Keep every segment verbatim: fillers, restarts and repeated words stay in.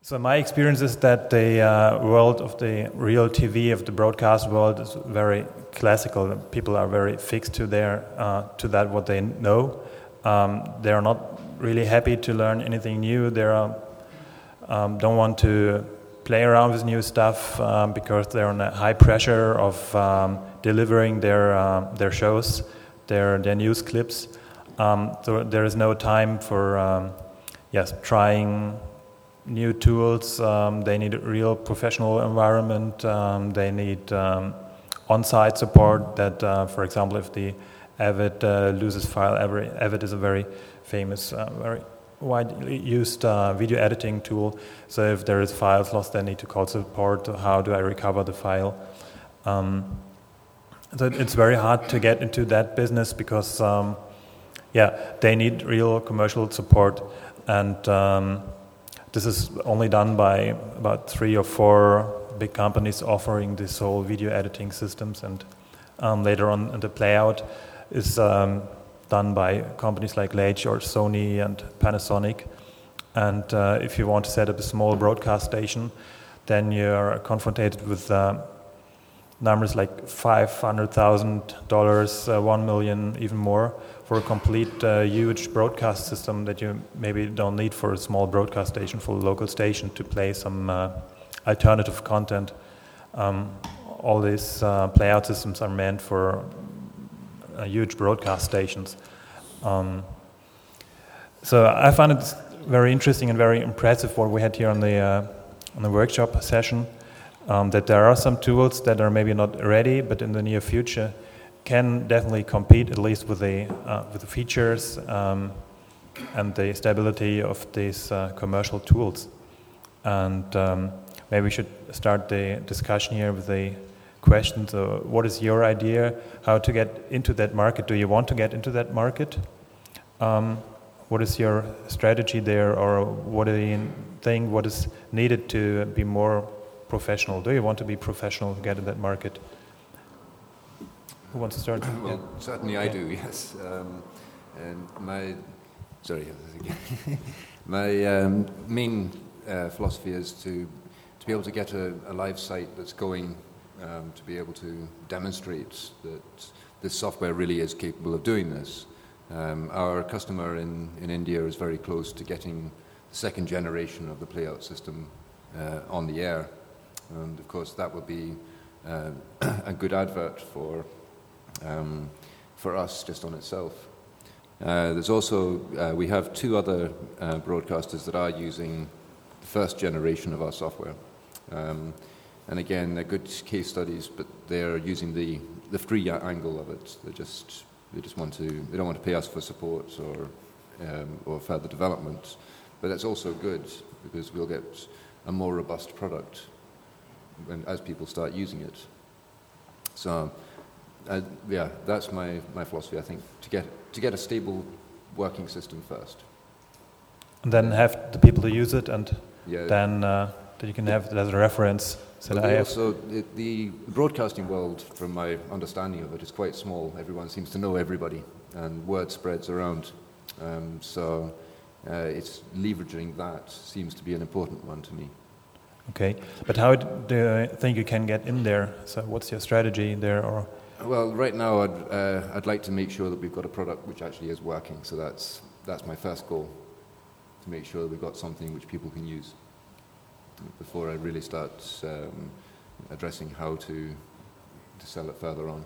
So my experience is that the uh, world of the real T V, of the broadcast world, is very classical. People are very fixed to their uh, to that what they know. Um, they are not really happy to learn anything new. They are, um, don't want to play around with new stuff um, because they're under high pressure of um, delivering their uh, their shows, their their news clips. Um, so there is no time for um, yes trying new tools. Um, they need a real professional environment. Um, they need um, on-site support. That, uh, for example, if the Avid uh, loses file, every, Avid is a very famous, uh, very widely used uh, video editing tool. So if there is files lost, they need to call support. How do I recover the file? Um, so it's very hard to get into that business because, um, yeah, they need real commercial support, and um, this is only done by about three or four big companies offering this whole video editing systems, and um, later on the playout is um, done by companies like Leitch or Sony and Panasonic. And uh, if you want to set up a small broadcast station, then you're confronted with uh, numbers like five hundred thousand dollars, uh, one million, even more, for a complete uh, huge broadcast system that you maybe don't need for a small broadcast station, for a local station to play some uh, alternative content. Um, all these uh, playout systems are meant for uh, huge broadcast stations. Um, so I found it very interesting and very impressive what we had here on the uh, on the workshop session. Um, that there are some tools that are maybe not ready, but in the near future can definitely compete, at least with the uh, with the features um, and the stability of these uh, commercial tools. And um, maybe we should start the discussion here with the question: so what is your idea? How to get into that market? Do you want to get into that market? Um, what is your strategy there, or what do you think? What is needed to be more professional? Do you want to be professional to get in that market? Who wants to start? Well, certainly I do, yes. Um, and my, sorry, my um, main uh, philosophy is to to be able to get a, a live site that's going, um, to be able to demonstrate that this software really is capable of doing this. Um, our customer in, in India is very close to getting the second generation of the playout system uh, on the air. And of course, that would be uh, a good advert for um, for us just on itself. Uh, there's also uh, we have two other uh, broadcasters that are using the first generation of our software, um, and again, they're good case studies, but they're using the the free angle of it. They just they just want to they don't want to pay us for support or um, or further development, but that's also good because we'll get a more robust product when, as people start using it. So, uh, yeah, that's my, my philosophy, I think, to get to get a stable working system first. And then have the people to use it, and yeah. then uh, that you can have it as a reference. So well, that I have also, the, the broadcasting world, from my understanding of it, is quite small. Everyone seems to know everybody, and word spreads around. Um, so, uh, it's leveraging that seems to be an important one to me. Okay, but how do you think you can get in there? So what's your strategy there? Or well, right now I'd, uh, I'd like to make sure that we've got a product which actually is working. So that's that's my first goal, to make sure that we've got something which people can use before I really start um, addressing how to to sell it further on.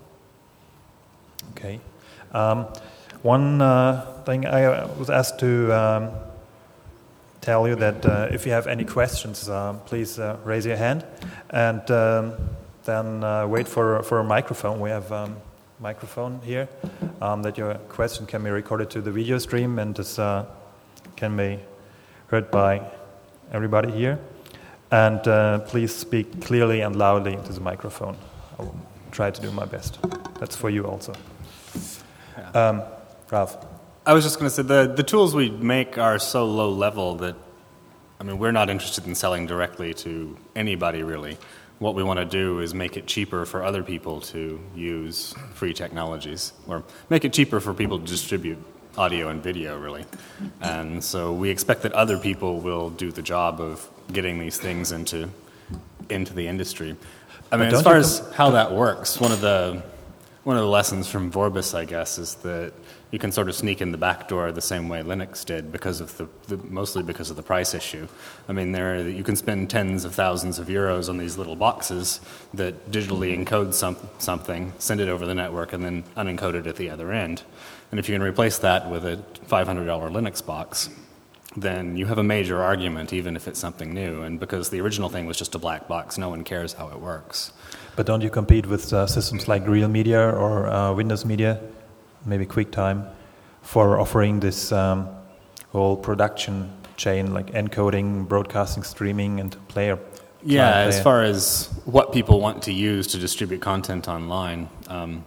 Okay, um, one uh, thing I was asked to Um, tell you that uh, if you have any questions, uh, please uh, raise your hand, and um, then uh, wait for for a microphone. We have a um, microphone here, um, that your question can be recorded to the video stream, and this uh, can be heard by everybody here. And uh, please speak clearly and loudly into the microphone. I will try to do my best. That's for you also. Yeah. Um, Ralph. I was just going to say, the, the tools we make are so low level that, I mean, we're not interested in selling directly to anybody, really. What we want to do is make it cheaper for other people to use free technologies, or make it cheaper for people to distribute audio and video, really. And so we expect that other people will do the job of getting these things into into the industry. I mean, But as don't far you as com- how that works, one of the one of the lessons from Vorbis, I guess, is that you can sort of sneak in the back door the same way Linux did, because of the, the mostly because of the price issue. I mean, there you can spend tens of thousands of euros on these little boxes that digitally encode some, something, send it over the network, and then unencode it at the other end. And if you can replace that with a five hundred dollars Linux box, then you have a major argument, even if it's something new. And because the original thing was just a black box, no one cares how it works. But don't you compete with uh, systems like Real Media or uh, Windows Media, maybe QuickTime, for offering this um, whole production chain, like encoding, broadcasting, streaming, and player? Yeah, player. as far as what people want to use to distribute content online, um,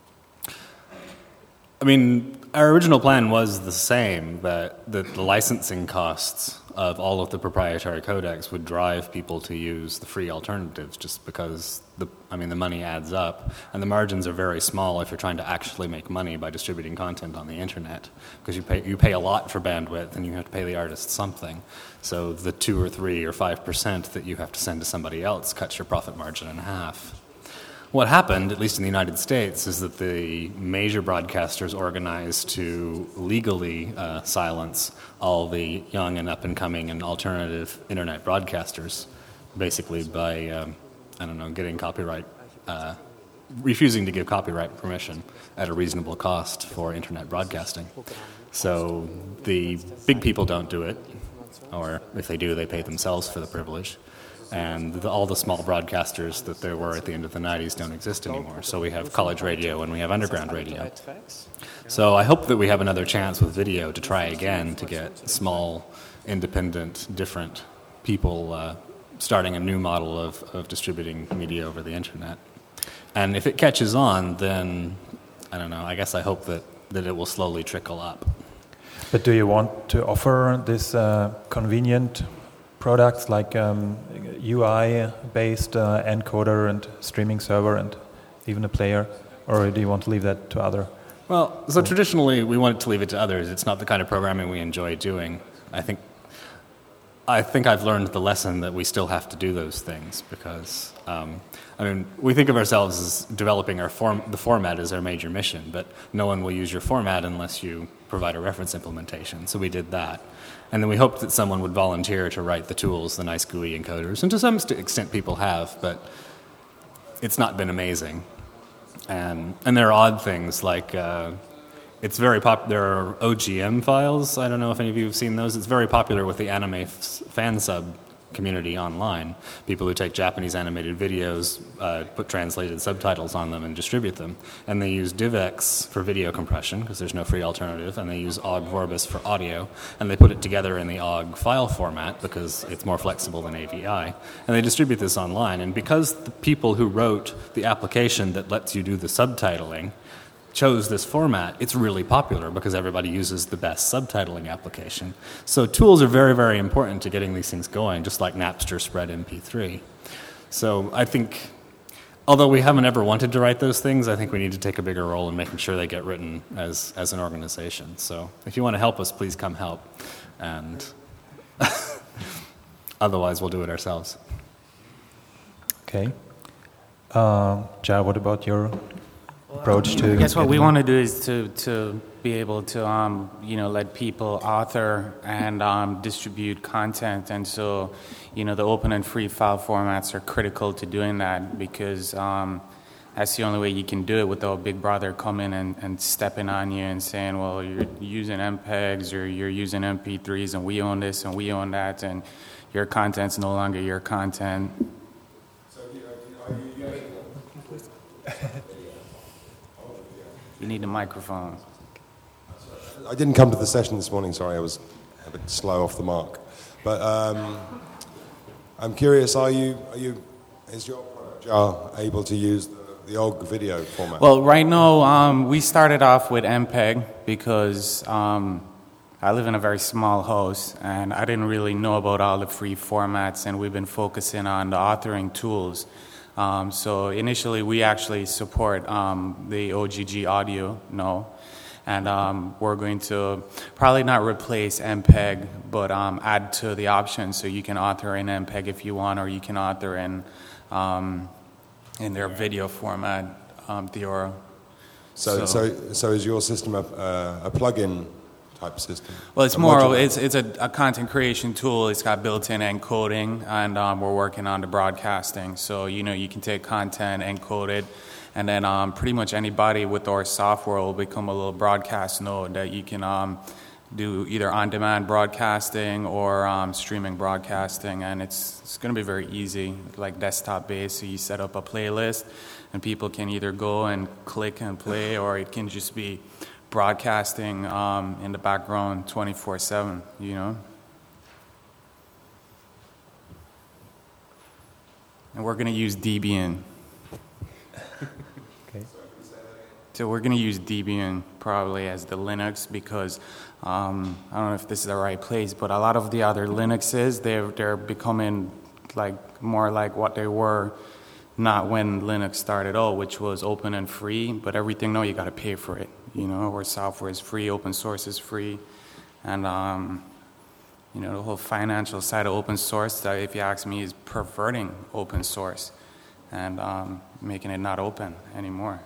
I mean, our original plan was the same, that, that the licensing costs of all of the proprietary codecs would drive people to use the free alternatives, just because the I mean the money adds up, and the margins are very small if you're trying to actually make money by distributing content on the internet, because you pay you pay a lot for bandwidth and you have to pay the artist something. So the two or three or five percent that you have to send to somebody else cuts your profit margin in half. What happened, at least in the United States, is that the major broadcasters organized to legally uh, silence all the young and up-and-coming and alternative internet broadcasters, basically by, um, I don't know, getting copyright, uh, refusing to give copyright permission at a reasonable cost for internet broadcasting. So the big people don't do it, or if they do, they pay themselves for the privilege. And the, all the small broadcasters that there were at the end of the nineties don't exist anymore. So we have college radio and we have underground radio. So I hope that we have another chance with video to try again to get small, independent, different people uh, starting a new model of, of distributing media over the internet. And if it catches on, then, I don't know, I guess I hope that, that it will slowly trickle up. But do you want to offer this uh, convenient products like um, U I-based uh, encoder and streaming server and even a player, or do you want to leave that to other? Well, so traditionally we wanted to leave it to others. It's not the kind of programming we enjoy doing. I think I think I've learned the lesson that we still have to do those things because, um, I mean, we think of ourselves as developing our form, the format as our major mission, but no one will use your format unless you provide a reference implementation. So we did that. And then we hoped that someone would volunteer to write the tools, the nice G U I encoders, and to some extent people have, but it's not been amazing. And and there are odd things like uh, it's very pop. There are O G M files. I don't know if any of you have seen those. It's very popular with the anime f- fan sub community online. People who take Japanese animated videos, uh, put translated subtitles on them and distribute them. And they use DivX for video compression because there's no free alternative, and they use O G Vorbis for audio, and they put it together in the O G file format because it's more flexible than A V I. And they distribute this online, and because the people who wrote the application that lets you do the subtitling chose this format, it's really popular because everybody uses the best subtitling application. So tools are very, very important to getting these things going, just like Napster spread M P three. So I think, although we haven't ever wanted to write those things, I think we need to take a bigger role in making sure they get written as, as an organization. So if you want to help us, please come help. And otherwise, we'll do it ourselves. Okay. Uh, Jar, what about your approach to? I guess what we want to do is to to be able to um, you know let people author and um, distribute content, and so you know the open and free file formats are critical to doing that because um, that's the only way you can do it without Big Brother coming and, and stepping on you and saying, well, you're using M P E Gs or you're using M P threes and we own this and we own that and your content's no longer your content. So are you, are you You need a microphone. I didn't come to the session this morning, sorry, I was a bit slow off the mark. But um, I'm curious, are you, are you, is your product Jar able to use the, the O G video format? Well, right now, um, we started off with M P E G because um, I live in a very small house and I didn't really know about all the free formats, and we've been focusing on the authoring tools. Um, so initially, we actually support um, the O G G audio now, And um, we're going to probably not replace M P E G, but um, add to the options, so you can author in M P E G if you want, or you can author in um, in their video format, um, Theora. So, so, so is your system a, uh, a plug-in type system? Well, it's a more. modular? It's it's a, a content creation tool. It's got built-in encoding, and um, we're working on the broadcasting. So you know, you can take content, encode it, and then um, pretty much anybody with our software will become a little broadcast node that you can um, do either on-demand broadcasting or um, streaming broadcasting, and it's it's going to be very easy, like desktop-based. So you set up a playlist, and people can either go and click and play, or it can just be broadcasting um, in the background twenty-four seven, you know. And we're going to use Debian. Okay. So we're going to use Debian probably as the Linux, because um, I don't know if this is the right place, but a lot of the other Linuxes, they're, they're becoming like more like what they were not when Linux started out, which was open and free, but everything now you got to pay for it. You know, where software is free, open source is free, and um, you know, the whole financial side of open source, that, if you ask me, is perverting open source and um, making it not open anymore.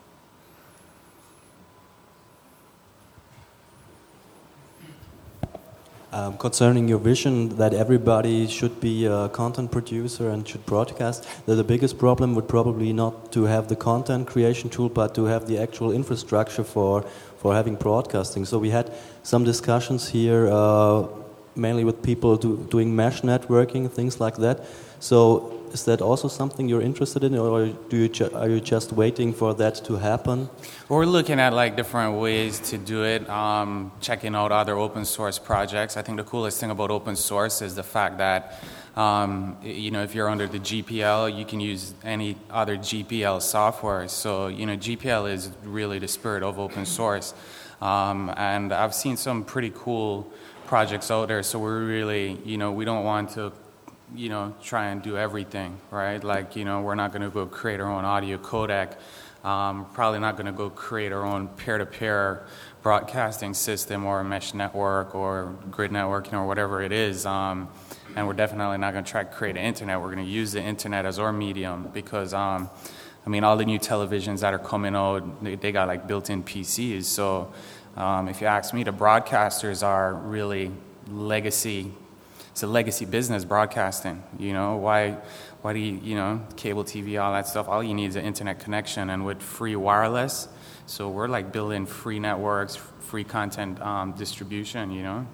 Um, concerning your vision that everybody should be a content producer and should broadcast, that the biggest problem would probably not to have the content creation tool, but to have the actual infrastructure for, for having broadcasting. So we had some discussions here, uh, mainly with people do, doing mesh networking, things like that. So is that also something you're interested in, or do you ju- are you just waiting for that to happen? We're looking at like different ways to do it, um, checking out other open source projects. I think the coolest thing about open source is the fact that um, you know, if you're under the G P L, you can use any other G P L software. So you know, G P L is really the spirit of open source, um, and I've seen some pretty cool projects out there. So we're really, you know, we don't want to, you know, try and do everything, right? Like, you know, we're not going to go create our own audio codec. Um, probably not going to go create our own peer-to-peer broadcasting system or a mesh network or grid networking or whatever it is. Um, and we're definitely not going to try to create an internet. We're going to use the internet as our medium because, um, I mean, all the new televisions that are coming out, they, they got like built-in P Cs. So um, if you ask me, the broadcasters are really legacy. It's a legacy business, broadcasting. You know, why why do you, you know, cable T V, all that stuff, all you need is an internet connection. And with free wireless, so we're like building free networks, free content um, distribution, you know.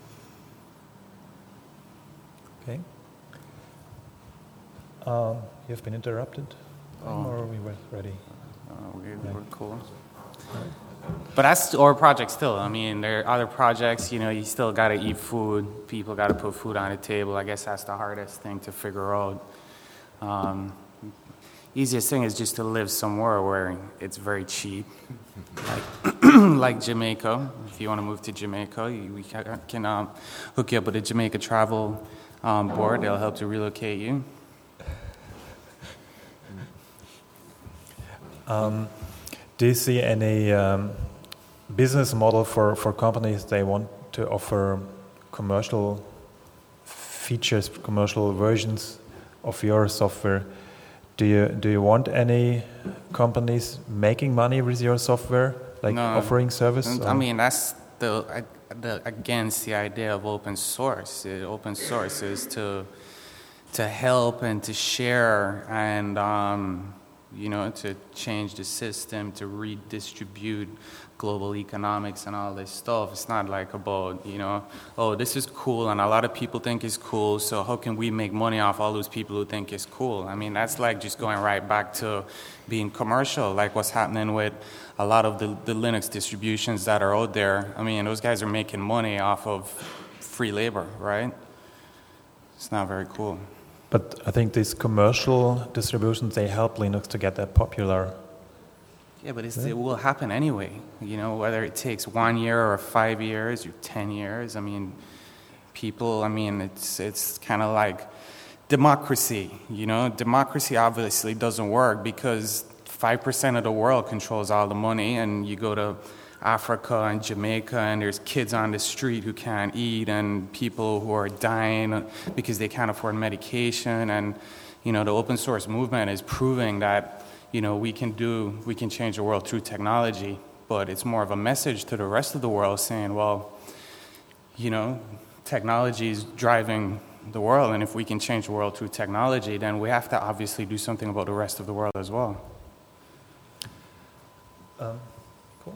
Okay. Um, you've been interrupted, Oh. or we were ready? Uh, we, Yeah. We're cool. But that's our project still. I mean, there are other projects, you know, you still got to eat food. People got to put food on the table. I guess that's the hardest thing to figure out. Um, easiest thing is just to live somewhere where it's very cheap. Like, like Jamaica. If you want to move to Jamaica, you, we can, can um, hook you up with a Jamaica travel um, board. They'll help to relocate you. Um, do you see any um, business model for, for companies they want to offer commercial features, commercial versions of your software? Do you do you want any companies making money with your software, like No. offering service? I or- mean, that's the, the against the idea of open source. Uh, Open source is to to help and to share and um, you know, to change the system, to redistribute global economics and all this stuff. It's not like about, you know, oh, this is cool and a lot of people think it's cool, so how can we make money off all those people who think it's cool? I mean, that's like just going right back to being commercial, like what's happening with a lot of the, the Linux distributions that are out there. I mean, those guys are making money off of free labor, right? It's not very cool. But I think these commercial distributions, they help Linux to get that popular. Yeah, but it's, it will happen anyway. You know, whether it takes one year or five years or ten years. I mean, people. I mean, it's it's kind of like democracy. You know, democracy obviously doesn't work because five percent of the world controls all the money, and you go to Africa and Jamaica, and there's kids on the street who can't eat, and people who are dying because they can't afford medication. And you know, the open source movement is proving that you know we can do, we can change the world through technology. But it's more of a message to the rest of the world saying, well, you know, technology is driving the world, and if we can change the world through technology, then we have to obviously do something about the rest of the world as well. Um, cool.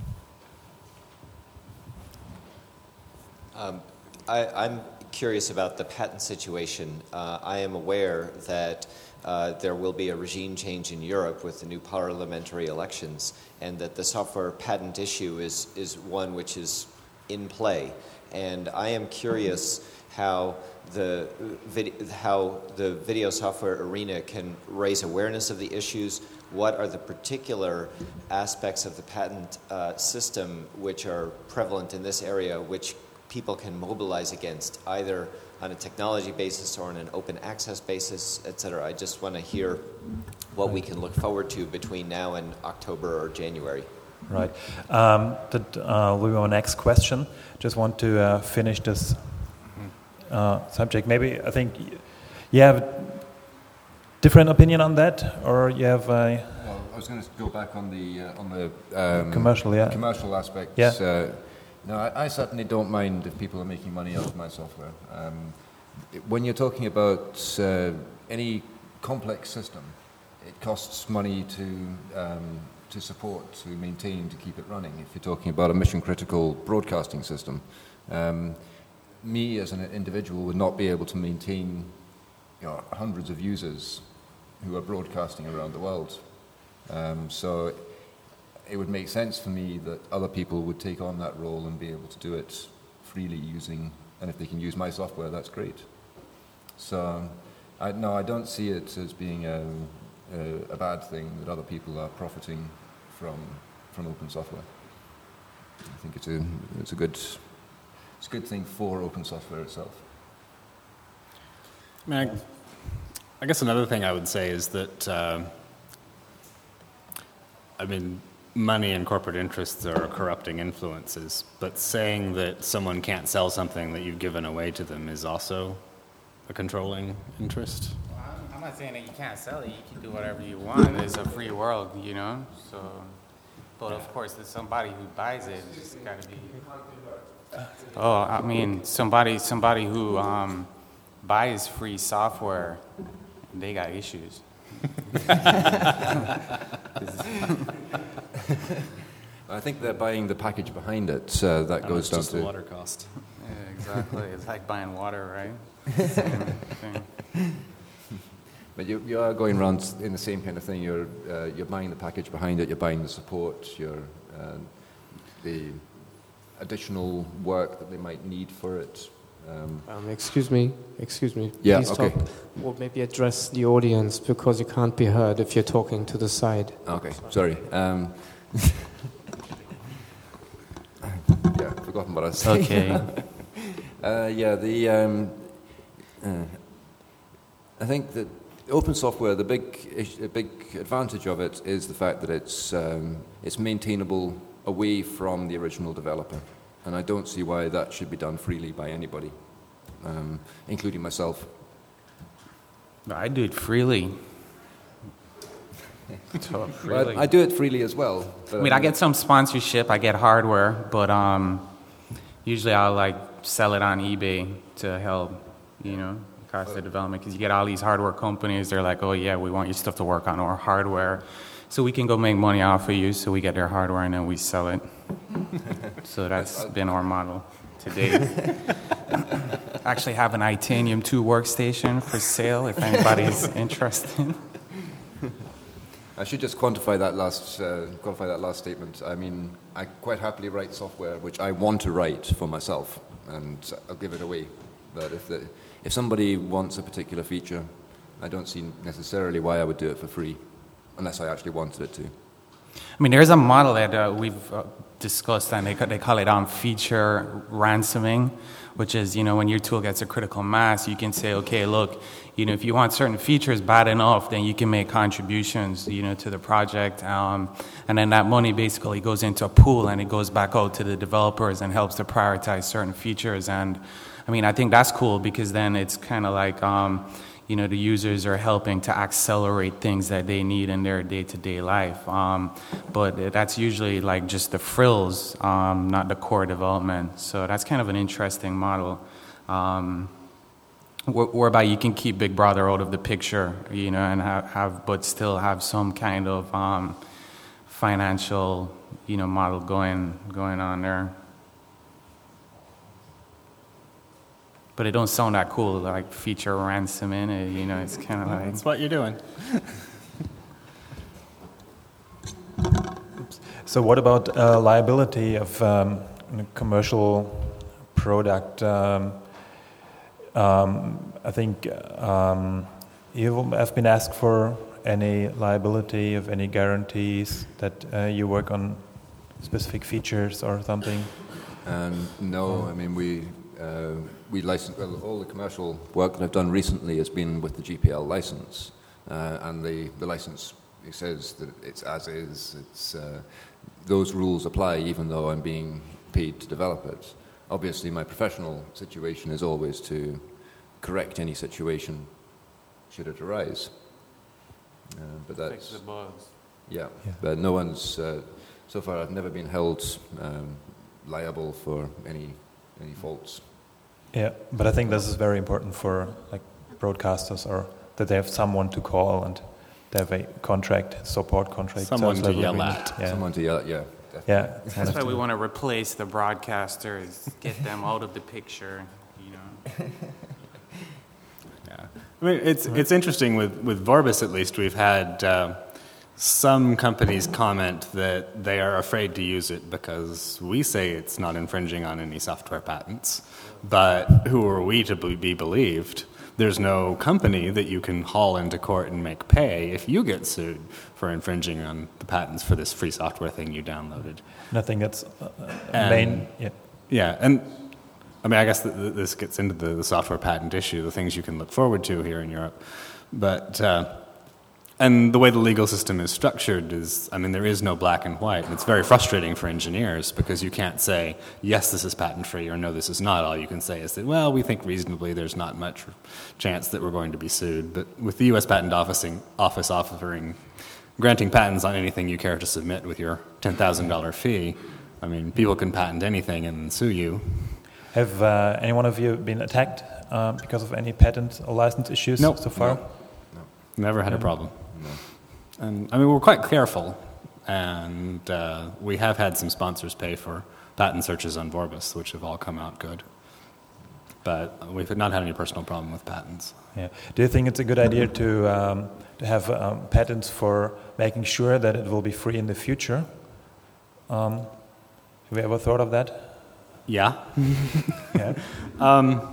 Um, I, I'm curious about the patent situation. Uh, I am aware that uh, there will be a regime change in Europe with the new parliamentary elections, and that the software patent issue is, is one which is in play. And I am curious how the, vid- how the video software arena can raise awareness of the issues. What are the particular aspects of the patent uh, system which are prevalent in this area, which people can mobilize against, either on a technology basis or on an open access basis, et cetera? I just want to hear what we can look forward to between now and October or January. Right. Um, that uh, will be our next question. Just want to uh, finish this uh, subject. Maybe I think you have a different opinion on that, or you have a Well, I was going to go back on the uh, on the um, commercial, yeah, commercial aspects. Yeah. Uh, no, I, I certainly don't mind if people are making money out of my software. Um, it- when you're talking about uh, any complex system, it costs money to um, to support, to maintain, to keep it running. If you're talking about a mission-critical broadcasting system, um, me as an individual would not be able to maintain, you know, hundreds of users who are broadcasting around the world. Um, so it would make sense for me that other people would take on that role and be able to do it freely using, and if they can use my software, that's great. So I, no, I don't see it as being a, a, a bad thing that other people are profiting from from open software. I think it's a it's a good it's a good thing for open software itself. I mean, I, I guess another thing I would say is that, uh, I mean, money and corporate interests are corrupting influences, but saying that someone can't sell something that you've given away to them is also a controlling interest. Well, I'm- I'm not saying that you can't sell it. You can do whatever you want. It's a free world, you know. So, but of course, there's somebody who buys it. It's got to be. Oh, I mean, somebody, somebody who um, buys free software, they got issues. I think they're buying the package behind it. Uh, that How goes much down does to the water cost? Yeah, exactly. It's like buying water, right? Same thing. But you, you are going around in the same kind of thing. You're uh, you're buying the package behind it. You're buying the support. You're uh, the additional work that they might need for it. Um, Um, excuse me, excuse me. Yeah, Please okay. talk, or maybe address the audience, because you can't be heard if you're talking to the side. okay, sorry. Um, yeah, I've forgotten what I was saying. Okay. Uh, yeah, the um, uh, I think that open software, the big ish- a big advantage of it is the fact that it's um, it's maintainable away from the original developer, and I don't see why that should be done freely by anybody, um, including myself. I do it freely. So freely. But I do it freely as well. But I mean, I get some sponsorship. I get hardware, but um, usually I'll like sell it on eBay to help, you know, cost of development. Because you get all these hardware companies, they're like, oh yeah, we want your stuff to work on our hardware, so we can go make money off of you. So we get their hardware and then we sell it. So that's been our model to date. Actually have an Itanium two workstation for sale if anybody's interested. I should just quantify that last uh, qualify that last statement. I mean, I quite happily write software which I want to write for myself, and I'll give it away. But if the, if somebody wants a particular feature, I don't see necessarily why I would do it for free, unless I actually wanted it to. I mean, there's a model that uh, we've uh, discussed, and they, ca- they call it um, feature ransoming, which is, you know, when your tool gets a critical mass, you can say, okay, look, you know, if you want certain features bad enough, then you can make contributions, you know, to the project. Um, and then that money basically goes into a pool and it goes back out to the developers and helps to prioritize certain features. And I mean, I think that's cool because then it's kind of like, um, you know, the users are helping to accelerate things that they need in their day-to-day life. Um, but that's usually like just the frills, um, not the core development. So that's kind of an interesting model. Um, whereby you can keep Big Brother out of the picture, you know, and have, have but still have some kind of um, financial, you know, model going going on there. But it don't sound that cool, like feature ransoming. You know, it's kind of like that's what you're doing. So, what about uh, liability of um, a commercial product? Um, Um, I think um, you have been asked for any liability of any guarantees that uh, you work on specific features or something. Um, no, I mean we uh, we license well, all the commercial work that I've done recently has been with the G P L license, uh, and the, the license it says that it's as is. It's uh, those rules apply even though I'm being paid to develop it. Obviously, my professional situation is always to correct any situation should it arise. Uh, but that's fix the bugs. Yeah, Yeah. but no one's uh, so far. I've never been held um, liable for any any faults. Yeah, but I think this is very important for like broadcasters, or that they have someone to call and they have a contract, support contract. Someone service to level yell agreement. at. Yeah. Someone to yell at, yeah. Definitely. Yeah. That's why we want to replace the broadcasters, get them out of the picture, you know. Yeah, I mean it's it's interesting with with Vorbis at least we've had uh, some companies comment that they are afraid to use it because we say it's not infringing on any software patents, but who are we to be believed? There's no company that you can haul into court and make pay if you get sued for infringing on the patents for this free software thing you downloaded. And I think that's uh, And- main. Yeah. Yeah, and I mean, I guess th- th- this gets into the, the software patent issue, the things you can look forward to here in Europe. But, uh, and the way the legal system is structured is, I mean, there is no black and white. And it's very frustrating for engineers because you can't say, yes, this is patent free, or no, this is not. All you can say is that, well, we think reasonably there's not much chance that we're going to be sued. But with the U S Patent Officing, Office offering, granting patents on anything you care to submit with your ten thousand dollars fee, I mean, people can patent anything and sue you. Have uh, any one of you been attacked uh, because of any patent or license issues Nope. so far? No. Never had a Yeah. problem. No. And I mean, we're quite careful, and uh, we have had some sponsors pay for patent searches on Vorbis, which have all come out good. But we've not had any personal problem with patents. Yeah. Do you think it's a good idea to um, to have um, patents for making sure that it will be free in the future? Um, have you ever thought of that? Yeah. Yeah. Um,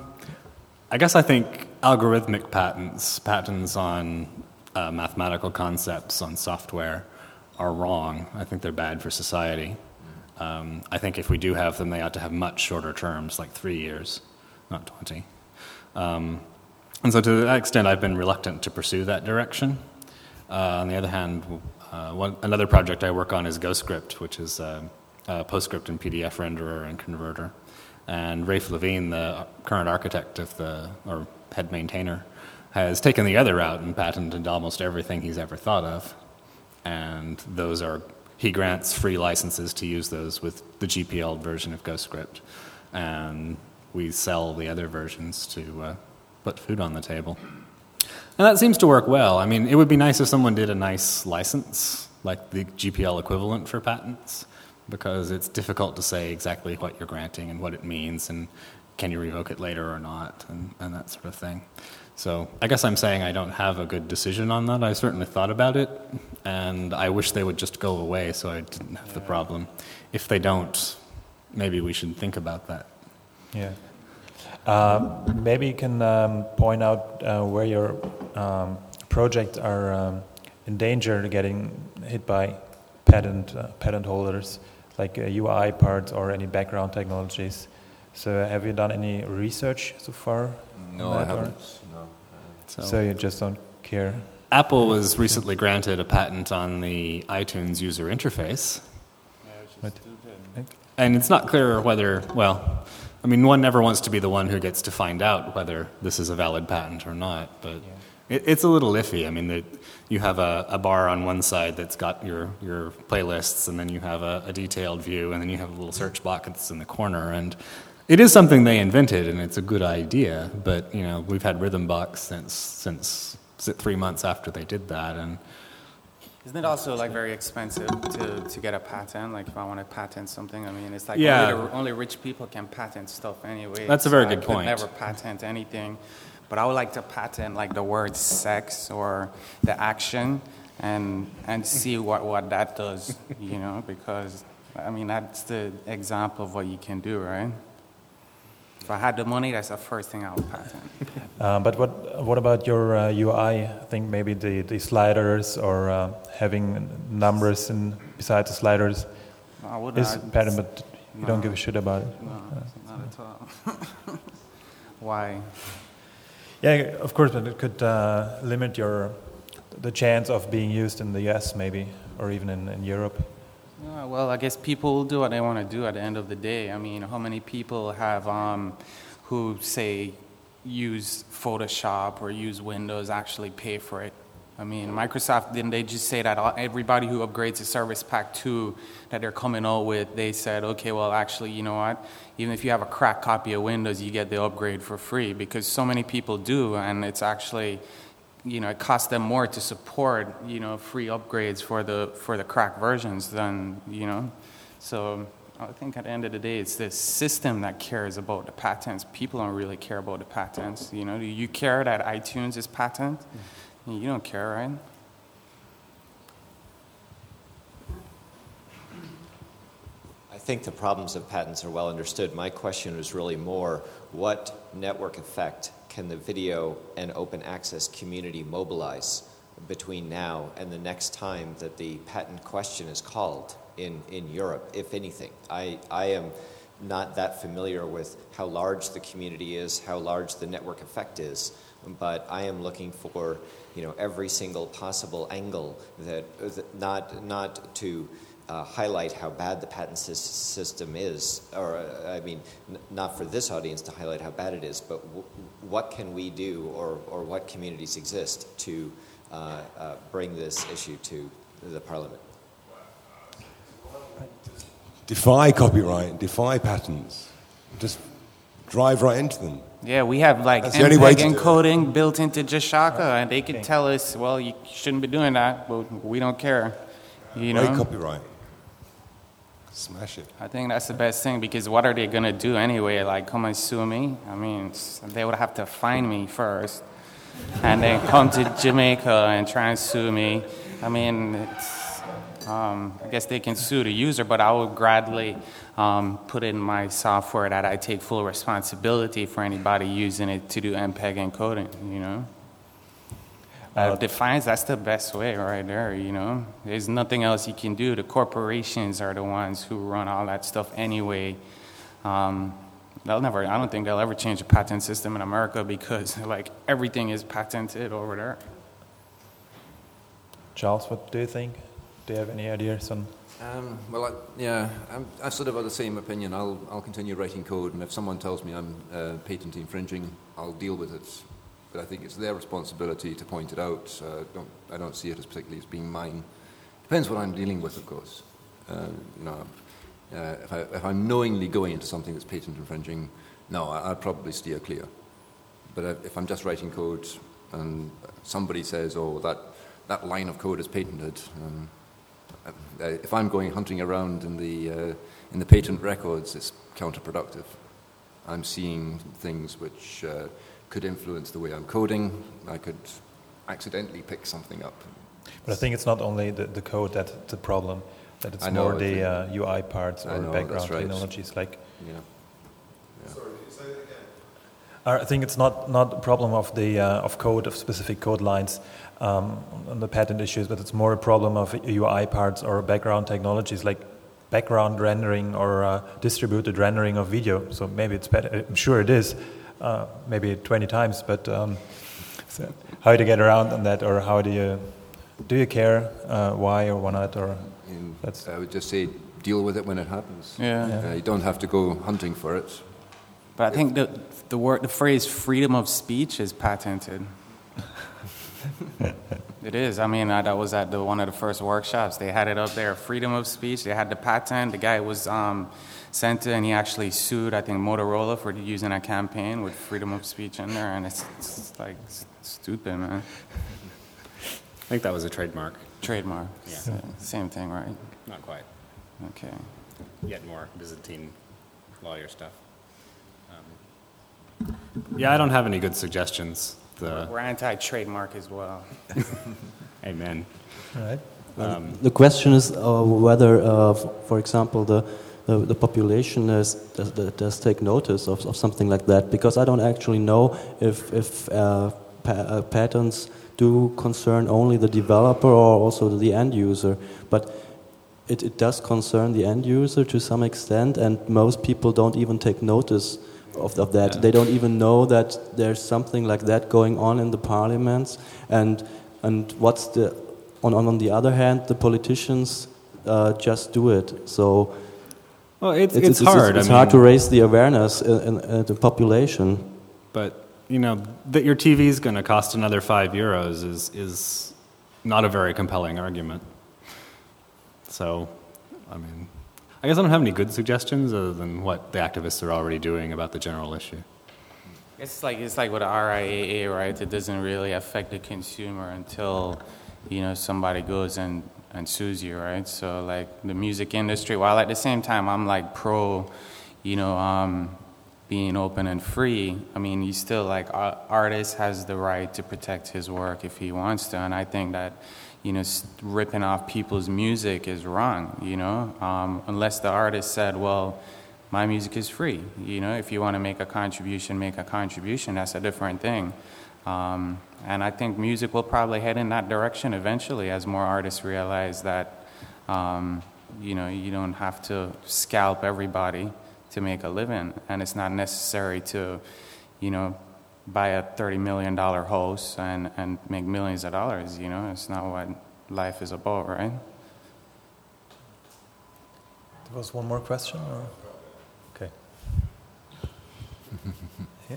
I guess I think algorithmic patents, patents on uh, mathematical concepts on software, are wrong. I think they're bad for society. Um, I think if we do have them, they ought to have much shorter terms, like three years, not twenty. Um, and so to that extent, I've been reluctant to pursue that direction. Uh, on the other hand, uh, one, another project I work on is GoScript, which is uh, a PostScript and P D F renderer and converter. And Rafe Levine, the current architect of the, or head maintainer, has taken the other route and patented almost everything he's ever thought of. And those are, he grants free licenses to use those with the G P L version of GoScript. And we sell the other versions to uh, put food on the table. And that seems to work well. I mean, it would be nice if someone did a nice license, like the G P L equivalent for patents, because it's difficult to say exactly what you're granting and what it means, and can you revoke it later or not, and, and that sort of thing. So I guess I'm saying I don't have a good decision on that. I certainly thought about it, and I wish they would just go away so I didn't have the problem. If they don't, maybe we should think about that. Yeah. Um, maybe you can um, point out uh, where your um, projects are um, in danger of getting hit by patent uh, patent holders, like uh, U I parts or any background technologies. So have you done any research so far? No, I haven't. No. So, so you just don't care? Apple was recently granted a patent on the iTunes user interface. What? And it's not clear whether, well, I mean, one never wants to be the one who gets to find out whether this is a valid patent or not, but yeah. it, it's a little iffy. I mean, the, you have a, a bar on one side that's got your, your playlists, and then you have a, a detailed view, and then you have a little search box that's in the corner, and it is something they invented, and it's a good idea, but, you know, we've had Rhythmbox since, since three months after they did that, and isn't it also like very expensive to, to get a patent? Like if I want to patent something, I mean, it's like yeah. only, the, only rich people can patent stuff anyway. That's a very so good I could point. Never patent anything, but I would like to patent like the word sex or the action, and and see what, what that does, you know, because I mean that's the example of what you can do, right? If I had the money, that's the first thing I would patent. Uh, but what what about your uh, U I? I think maybe the, the sliders or uh, having numbers in beside the sliders I wouldn't, is I'd, patent, but you no, don't give a shit about it. No, uh, not at all. Why? Yeah, of course, but it could uh, limit your the chance of being used in the U S maybe, or even in, in Europe. Yeah, well, I guess people will do what they want to do at the end of the day. I mean, how many people have um, who say use Photoshop or use Windows actually pay for it? I mean, Microsoft, didn't they just say that everybody who upgrades to Service Pack two that they're coming out with, they said, okay, well, actually, you know what? Even if you have a cracked copy of Windows, you get the upgrade for free, because so many people do, and it's actually, you know, it costs them more to support, you know, free upgrades for the for the cracked versions than, you know. So I think at the end of the day, it's the system that cares about the patents. People don't really care about the patents. You know, do you care that iTunes is patent? You don't care, right? I think the problems of patents are well understood. My question was really more, what network effect can the video and open access community mobilize between now and the next time that the patent question is called in, in Europe, if anything? I, I am not that familiar with how large the community is, how large the network effect is, but I am looking for, you know, every single possible angle that, that not, not to Uh, highlight how bad the patent system is, or uh, I mean, n- not for this audience to highlight how bad it is, but w- what can we do, or, or what communities exist to uh, uh, bring this issue to the Parliament? Defy copyright, defy patents. Just drive right into them. Yeah, we have like That's the only way M P E G to do encoding built into Jashaka, and they could tell us, well, you shouldn't be doing that, but we don't care. You know? Right copyright. Smash it. I think that's the best thing, because what are they going to do anyway? Like, come and sue me? I mean, they would have to find me first and then come to Jamaica and try and sue me. I mean, it's, um, I guess they can sue the user, but I would gladly um, put in my software that I take full responsibility for anybody using it to do M P E G encoding, you know? Uh, Defiance, that's the best way right there, you know. There's nothing else you can do. The corporations are the ones who run all that stuff anyway. Um, they'll never, I don't think they'll ever change the patent system in America, because like everything is patented over there. Charles, what do you think? Do you have any ideas on? Um, well, I, yeah, I'm, I sort of have the same opinion. I'll, I'll continue writing code, and if someone tells me I'm uh, patent infringing, I'll deal with it. But I think it's their responsibility to point it out. Uh, don't, I don't see it as particularly as being mine. Depends what I'm dealing with, of course. Uh, you know, uh, if, I, if I'm knowingly going into something that's patent infringing, no, I, I'd probably steer clear. But if I'm just writing code and somebody says, "Oh, that that line of code is patented," um, if I'm going hunting around in the uh, in the patent records, it's counterproductive. I'm seeing things which Uh, could influence the way I'm coding. I could accidentally pick something up. But I think it's not only the, the code that's the problem, that it's know, more the uh, U I parts or know, background right. technologies. Like, yeah. Yeah. Sorry, say that again. I think it's not, not a problem of the uh, of code, of specific code lines um, on the patent issues, but it's more a problem of U I parts or background technologies like background rendering or uh, distributed rendering of video. So maybe it's better. I'm sure it is, uh, maybe twenty times. But um, so how to get around on that, or how do you do you care uh, why or why not? Or And that's I would just say deal with it when it happens. Yeah. Yeah. Uh, you don't have to go hunting for it. But I think the the word, the phrase "freedom of speech" is patented. It is. I mean, I, that was at the, one of the first workshops. They had it up there, freedom of speech. They had the patent. The guy was um, sent to, and he actually sued, I think, Motorola for using a campaign with freedom of speech in there. And it's, it's like it's stupid, man. I think that was a trademark. Trademark. Yeah. So, same thing, right? Not quite. Okay. Yet more Byzantine lawyer stuff. Um, yeah, I don't have any good suggestions. The We're anti-trademark as well. Amen. all right. Um, The question is uh, whether, uh, f- for example, the, the, the population is, does, does take notice of, of something like that, because I don't actually know if, if uh, pa- uh, patents do concern only the developer or also the end user. But it, it does concern the end user to some extent, and most people don't even take notice of, of that. Yeah. They don't even know that there's something like that going on in the parliaments, and and what's the on on, on the other hand, the politicians uh, just do it. So well, it's, it's, it's, hard. It's, I hard to mean, raise the awareness in, in, in the population. But you know that your T V is going to cost another five euros is is not a very compelling argument. So, I mean, I guess I don't have any good suggestions other than what the activists are already doing about the general issue. It's like it's like with the R I A A, right? It doesn't really affect the consumer until, you know, somebody goes and, and sues you, right? So like the music industry, while at the same time I'm like pro, you know, um, being open and free. I mean, you still like uh, artist has the right to protect his work if he wants to, and I think that, you know, ripping off people's music is wrong, you know, um, unless the artist said, well, my music is free. You know, if you want to make a contribution, make a contribution. That's a different thing. Um, and I think music will probably head in that direction eventually as more artists realize that, um, you know, you don't have to scalp everybody to make a living. And it's not necessary to, you know, buy a thirty million dollars house and, and make millions of dollars, you know. It's not what life is about, right? There was one more question? Or? Okay. Yeah.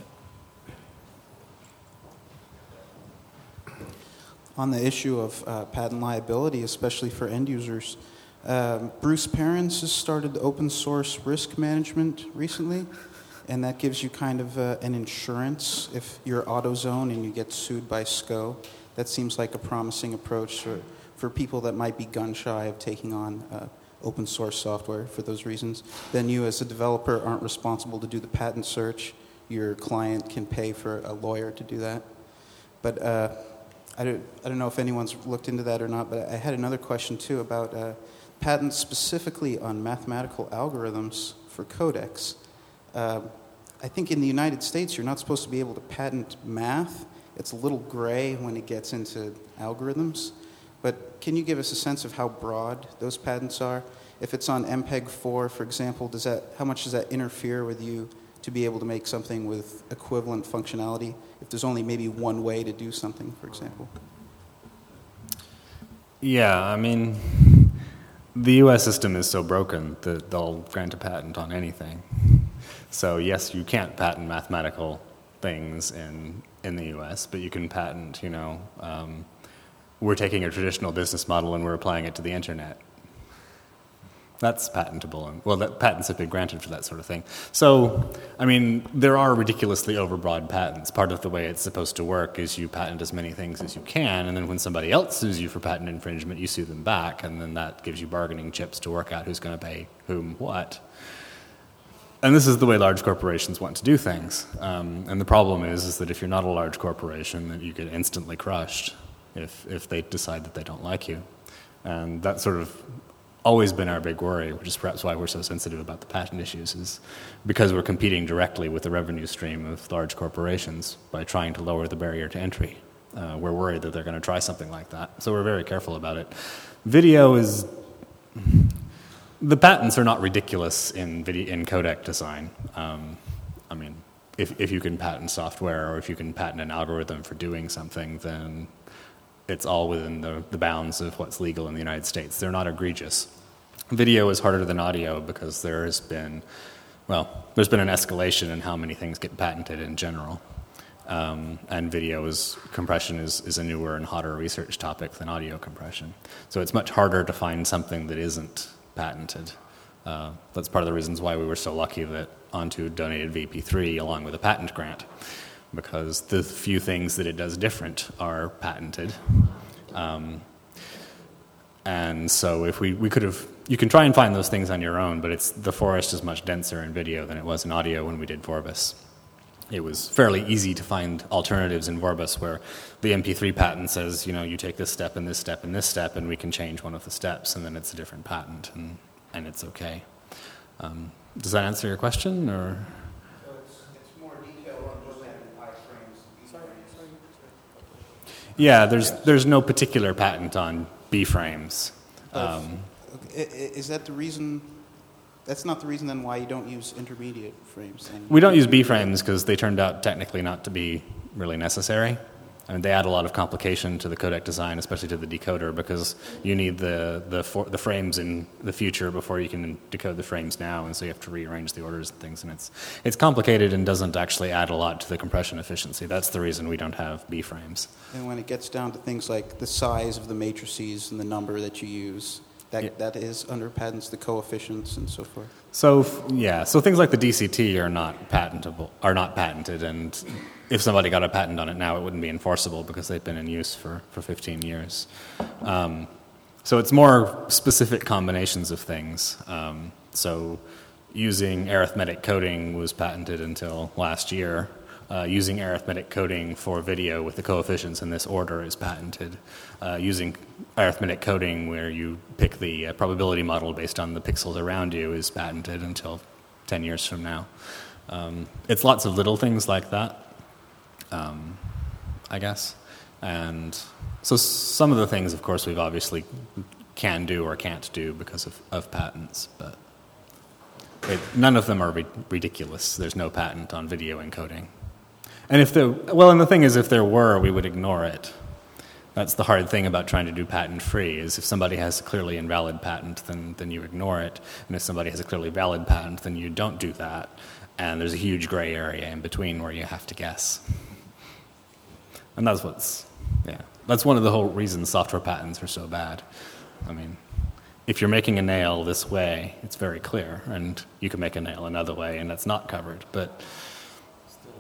On the issue of uh, patent liability, especially for end users, um, Bruce Perens has started open source risk management recently, and that gives you kind of uh, an insurance if you're AutoZone and you get sued by S C O. That seems like a promising approach for, for people that might be gun-shy of taking on uh, open source software for those reasons. Then you as a developer aren't responsible to do the patent search. Your client can pay for a lawyer to do that. But uh, I, don't, I don't know if anyone's looked into that or not, but I had another question too about uh, patents specifically on mathematical algorithms for codecs. Uh, I think in the United States you're not supposed to be able to patent math. It's a little gray when it gets into algorithms. But can you give us a sense of how broad those patents are? If it's on M P E G four, for example, does that, how much does that interfere with you to be able to make something with equivalent functionality if there's only maybe one way to do something, for example? Yeah, I mean, the U S system is so broken that they'll grant a patent on anything. So yes, you can't patent mathematical things in, in the U S, but you can patent, you know, um, we're taking a traditional business model and we're applying it to the internet. That's patentable. And, well, that, patents have been granted for that sort of thing. So, I mean, there are ridiculously overbroad patents. Part of the way it's supposed to work is you patent as many things as you can, and then when somebody else sues you for patent infringement, you sue them back, and then that gives you bargaining chips to work out who's going to pay whom what. And this is the way large corporations want to do things. Um, and the problem is, is that if you're not a large corporation, that you get instantly crushed if if they decide that they don't like you. And that sort of always been our big worry, which is perhaps why we're so sensitive about the patent issues, is because we're competing directly with the revenue stream of large corporations by trying to lower the barrier to entry. Uh, we're worried that they're going to try something like that, so we're very careful about it. Video is... The patents are not ridiculous in video, in codec design. Um, I mean, if, if you can patent software or if you can patent an algorithm for doing something, then it's all within the, the bounds of what's legal in the United States. They're not egregious. Video is harder than audio because there has been, well, there's been an escalation in how many things get patented in general. Um, and video is, compression is, is a newer and hotter research topic than audio compression. So it's much harder to find something that isn't patented. Uh, that's part of the reasons why we were so lucky that Onto donated V P three along with a patent grant, because the few things that it does different are patented. Um, and so if we, we could have, you can try and find those things on your own, but it's, the forest is much denser in video than it was in audio when we did Vorbis. It was fairly easy to find alternatives in Vorbis where the M P three patent says, you know, you take this step and this step and this step, and we can change one of the steps, and then it's a different patent, and, and it's okay. Um, does that answer your question, or? So it's, it's more detailed on those iframes. Sorry, sorry. Yeah, there's there's no particular patent on B-frames. Um, okay. Is that the reason? That's not the reason then why you don't use intermediate frames? Then? We don't use B-frames because they turned out technically not to be really necessary. I mean, they add a lot of complication to the codec design, especially to the decoder, because you need the the, for, the frames in the future before you can decode the frames now, and so you have to rearrange the orders and things, and it's it's complicated and doesn't actually add a lot to the compression efficiency. That's the reason we don't have B-frames. And when it gets down to things like the size of the matrices and the number that you use, that yeah. that is under patents, the coefficients and so forth. So yeah, so things like the D C T are not patentable, are not patented, and if somebody got a patent on it now, it wouldn't be enforceable because they've been in use for, for fifteen years. Um, so it's more specific combinations of things. Um, so using arithmetic coding was patented until last year. Uh, using arithmetic coding for video with the coefficients in this order is patented. Uh, using arithmetic coding where you pick the uh, probability model based on the pixels around you is patented until ten years from now. Um, it's lots of little things like that. Um, I guess. And so some of the things, of course, we've obviously can do or can't do because of, of patents, but it, none of them are ri- ridiculous. There's no patent on video encoding. And if there, well, and the thing is, if there were, we would ignore it. That's the hard thing about trying to do patent-free, is if somebody has a clearly invalid patent, then, then you ignore it. And if somebody has a clearly valid patent, then you don't do that. And there's a huge gray area in between where you have to guess. And that's what's, yeah, that's one of the whole reasons software patents are so bad. I mean, if you're making a nail this way, it's very clear, and you can make a nail another way, and that's not covered. But still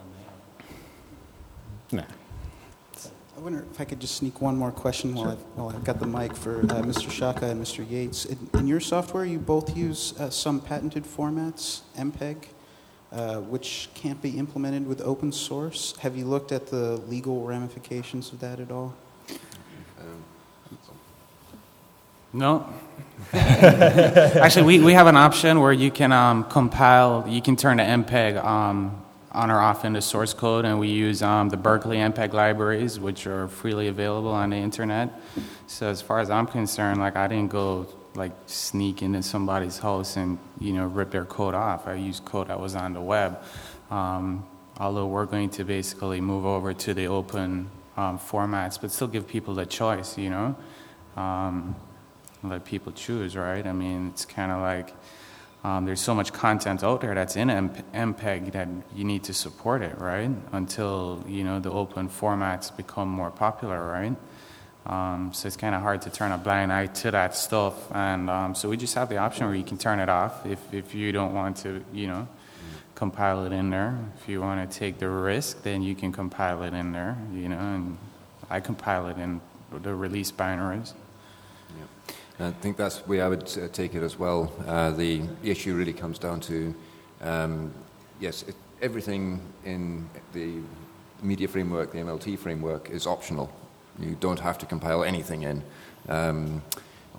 a nail. Nah. I wonder if I could just sneak one more question while, sure. I've, while I've got the mic for uh, Mister Shaka and Mister Yates. In, in your software, you both use uh, some patented formats, M P E G. Uh, which can't be implemented with open source. Have you looked at the legal ramifications of that at all? Um, no. Actually, we, we have an option where you can um, compile, you can turn the M P E G um, on or off into source code, and we use um, the Berkeley M P E G libraries, which are freely available on the internet. So as far as I'm concerned, like I didn't go like sneak into somebody's house and, you know, rip their code off. I used code that was on the web. Um, although we're going to basically move over to the open um, formats, but still give people the choice, you know? Um, let people choose, right? I mean, it's kind of like um, there's so much content out there that's in M P E G that you need to support it, right? Until, you know, the open formats become more popular, right? Um, so it's kind of hard to turn a blind eye to that stuff, and um, so we just have the option where you can turn it off if, if you don't want to, you know, compile it in there. If you want to take the risk, then you can compile it in there, you know, and I compile it in the release binaries. Yeah. I think that's the way I would uh, take it as well. Uh, the issue really comes down to, um, yes, it, everything in the media framework, the M L T framework, is optional. You don't have to compile anything in. Um,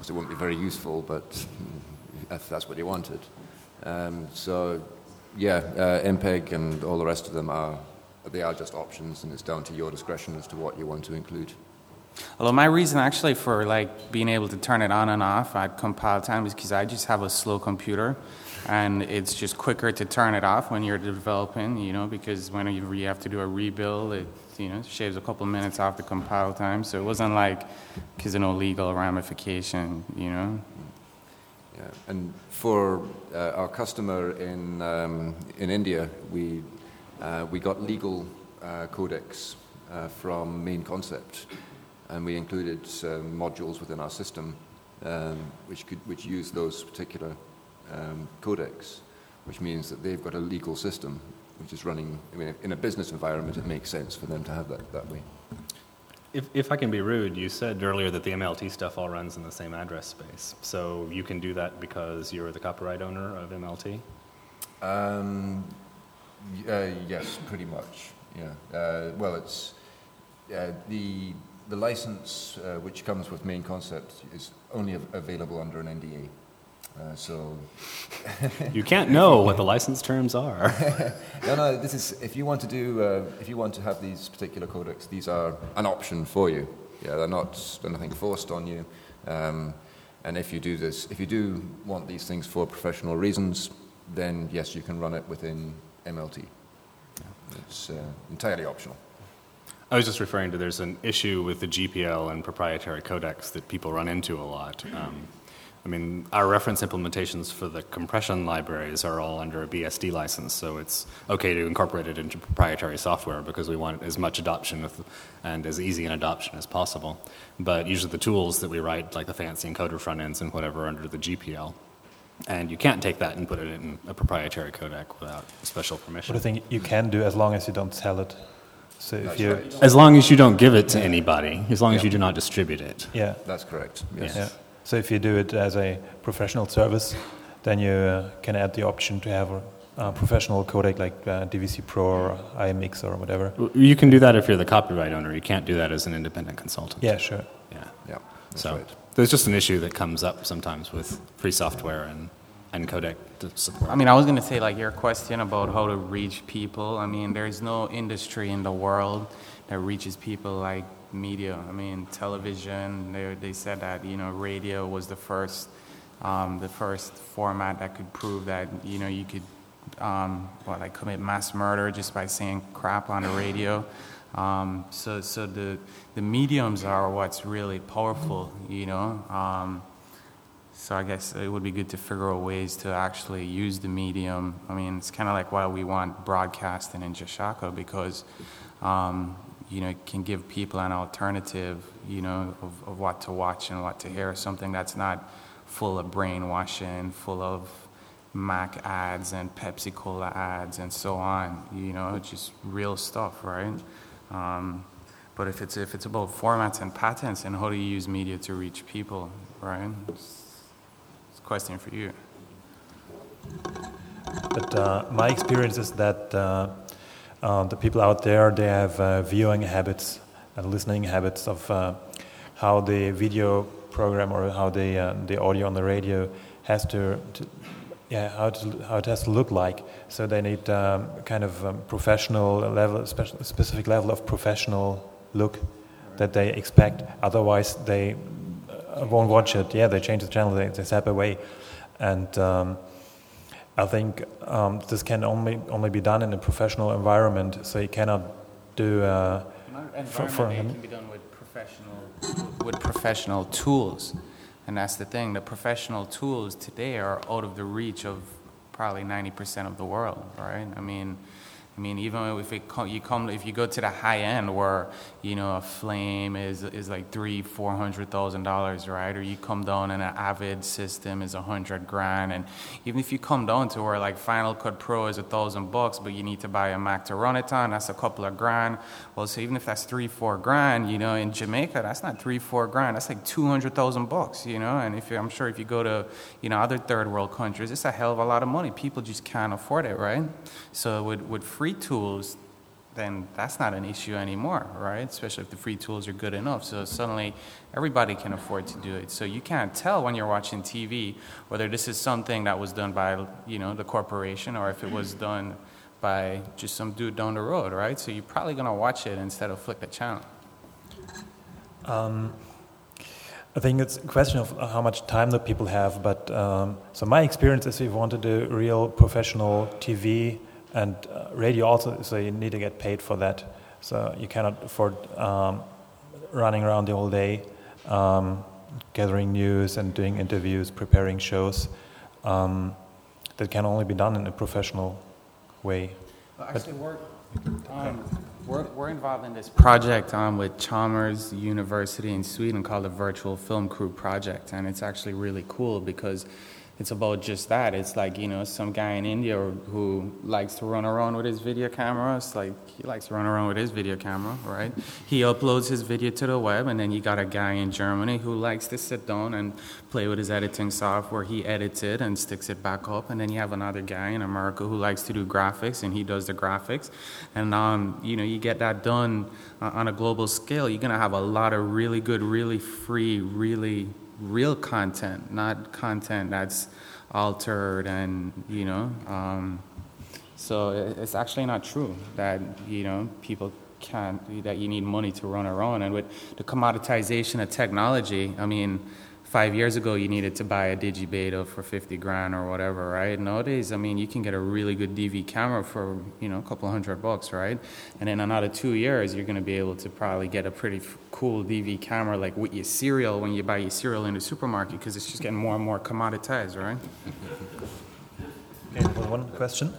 obviously it won't be very useful, but if that's what you wanted. Um, so, yeah, uh, M P E G and all the rest of them are, they are just options, and it's down to your discretion as to what you want to include. Although my reason actually for like being able to turn it on and off at compile time is because I just have a slow computer, and it's just quicker to turn it off when you're developing, you know, because when you, you have to do a rebuild, it, you know, shaves a couple minutes off the compile time. So it wasn't like, because of no legal ramification, you know. Yeah, and for uh, our customer in um, in India, we uh, we got legal uh, codecs uh, from Main Concept, and we included um, modules within our system um, which could which use those particular um, codecs, which means that they've got a legal system which is running. I mean, in a business environment, it makes sense for them to have that that way. If, if I can be rude, you said earlier that the M L T stuff all runs in the same address space. So you can do that because you're the copyright owner of M L T? Um, uh, yes, pretty much. Yeah. Uh, well, it's uh, the the license uh, which comes with Main Concept is only av- available under an N D A. Uh, so you can't know what the license terms are. no, no. This is if you want to do uh, if you want to have these particular codecs, these are an option for you. Yeah, they're not they're nothing forced on you. Um, and if you do this, if you do want these things for professional reasons, then yes, you can run it within M L T. It's uh, entirely optional. I was just referring to there's an issue with the G P L and proprietary codecs that people run into a lot. Um, I mean, our reference implementations for the compression libraries are all under a B S D license, so it's okay to incorporate it into proprietary software because we want as much adoption with, and as easy an adoption as possible. But usually the tools that we write, like the fancy encoder front ends and whatever, are under the G P L. And you can't take that and put it in a proprietary codec without special permission. But I think you can do as long as you don't sell it. So if That's you, right. As long as you don't give it to anybody, as long as you do not distribute it. yeah, That's correct. Yes. yeah. So if you do it as a professional service, then you uh, can add the option to have a, a professional codec like uh, D V C Pro or I M X or whatever. You can do that if you're the copyright owner. You can't do that as an independent consultant. Yeah, sure. Yeah. Yeah. That's So right. there's just an issue that comes up sometimes with free software and, and codec support. I mean, I was going to say, like, your question about how to reach people. I mean, there's no industry in the world that reaches people like media. I mean, television, they, they said that, you know, radio was the first, um, the first format that could prove that, you know, you could, um, what, like commit mass murder just by saying crap on the radio. Um, so, so the, the mediums are what's really powerful, you know. Um, So I guess it would be good to figure out ways to actually use the medium. I mean, it's kind of like why we want broadcasting in Jashaka, because, um, you know, it can give people an alternative, you know, of, of what to watch and what to hear, something that's not full of brainwashing, full of Mac ads and Pepsi Cola ads and so on, you know, just real stuff, right? Um, but if it's, if it's about formats and patents and how to use media to reach people, right? Question for you. But uh, my experience is that uh, uh, the people out there, they have uh, viewing habits and listening habits of uh, how the video program or how the uh, the audio on the radio has to, to yeah how to, how it has to look like. So they need um, kind of um, professional level, special, specific level of professional look that they expect. Otherwise, they I won't watch it. Yeah, they change the channel, they, they step away. And um, I think um, this can only only be done in a professional environment, so you cannot do... Uh, for, for it can be done with professional, with professional tools. And that's the thing, the professional tools today are out of the reach of probably ninety percent of the world, right? I mean... I mean, even if it you come, if you go to the high end, where you know a Flame is is like three, four hundred thousand dollars, right? Or you come down and an Avid system is a hundred grand, and even if you come down to where like Final Cut Pro is a thousand bucks, but you need to buy a Mac to run it on, that's a couple of grand. Well, so even if that's three, four grand, you know, in Jamaica, that's not three, four grand. That's like two hundred thousand bucks, you know. And if you, I'm sure if you go to you know other third world countries, it's a hell of a lot of money. People just can't afford it, right? So with with free tools, then that's not an issue anymore, right? Especially if the free tools are good enough. So suddenly everybody can afford to do it. So you can't tell when you're watching T V whether this is something that was done by, you know, the corporation or if it was done by just some dude down the road, right? So you're probably going to watch it instead of flick the channel. Um, I think it's a question of how much time that people have, but um, so my experience is if you want to do real professional T V and uh, radio also, so you need to get paid for that. So you cannot afford um, running around the whole day, um, gathering news and doing interviews, preparing shows. Um, that can only be done in a professional way. Well, actually, we're, um, we're, we're involved in this project um, with Chalmers University in Sweden called the Virtual Film Crew Project, and it's actually really cool because it's about just that. It's like, you know, some guy in India who likes to run around with his video camera. It's like, he likes to run around with his video camera, right? He uploads his video to the web, and then you got a guy in Germany who likes to sit down and play with his editing software. He edits it and sticks it back up, and then you have another guy in America who likes to do graphics, and he does the graphics. And, um, you know, you get that done on a global scale, you're going to have a lot of really good, really free, really real content, not content that's altered and, you know, um, so it's actually not true that, you know, people can't, that you need money to run around. And with the commoditization of technology, I mean, five years ago you needed to buy a Digibeta for fifty grand or whatever, right? Nowadays, I mean, you can get a really good D V camera for, you know, a couple hundred bucks, right? And in another two years, you're going to be able to probably get a pretty f- cool D V camera, like with your cereal when you buy your cereal in the supermarket, because it's just getting more and more commoditized, right? Okay, one question.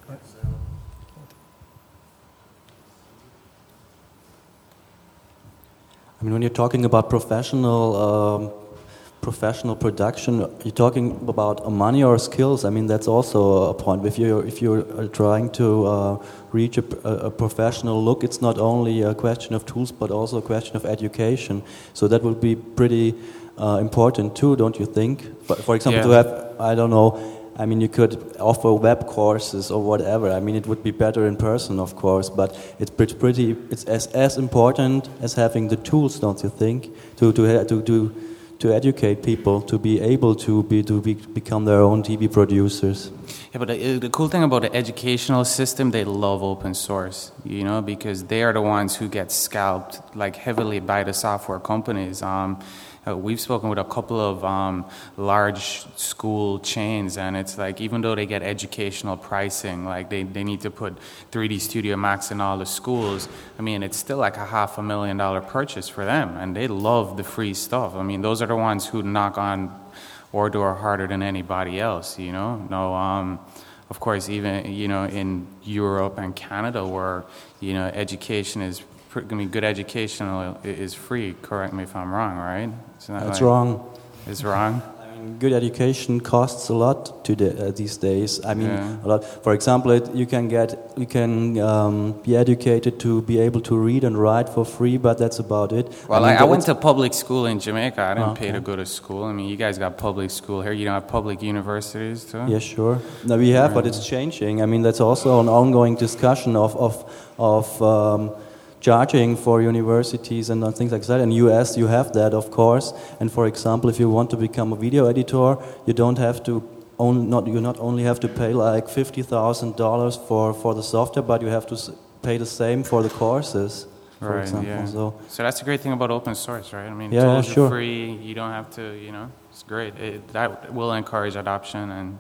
I mean, when you're talking about professional um, professional production, you're talking about money or skills. I mean, that's also a point. If you're if you're trying to uh, reach a, a professional look, it's not only a question of tools, but also a question of education. So that would be pretty uh, important too, don't you think? For, for example, yeah. to have, I don't know. I mean, you could offer web courses or whatever. I mean, it would be better in person, of course, but it's pretty. It's as as important as having the tools, don't you think? To to to to to educate people to be able to be to be, become their own T V producers. Yeah, but the, the cool thing about the educational system, they love open source, you know, because they are the ones who get scalped like heavily by the software companies. Um, Uh, we've spoken with a couple of um, large school chains, and it's like, even though they get educational pricing, like they, they need to put three D Studio Max in all the schools, I mean, it's still like a half a million dollar purchase for them, and they love the free stuff. I mean, those are the ones who knock on our door harder than anybody else, you know? No, um, of course, even, you know, in Europe and Canada where, you know, education is I mean, good education is free. Correct me if I'm wrong, right? That's like, wrong. It's wrong. I mean, good education costs a lot today, uh, these days. I mean, yeah. a lot. For example, it, you can get, you can um, be educated to be able to read and write for free, but that's about it. Well, I, mean, I, I went to public school in Jamaica. I didn't okay. pay to go to school. I mean, you guys got public school here. You don't have public universities too? Yeah, sure. No, we have, yeah. But it's changing. I mean, that's also an ongoing discussion of of of. Um, charging for universities and things like that. In the U S you have that, of course. And for example, if you want to become a video editor, you don't have to own, not you not only have to pay like fifty thousand dollars for for the software, but you have to pay the same for the courses. For right. example. Yeah. So, so that's the great thing about open source, right? I mean, yeah, tools sure. are free. You don't have to, you know, it's great. It, that will encourage adoption and.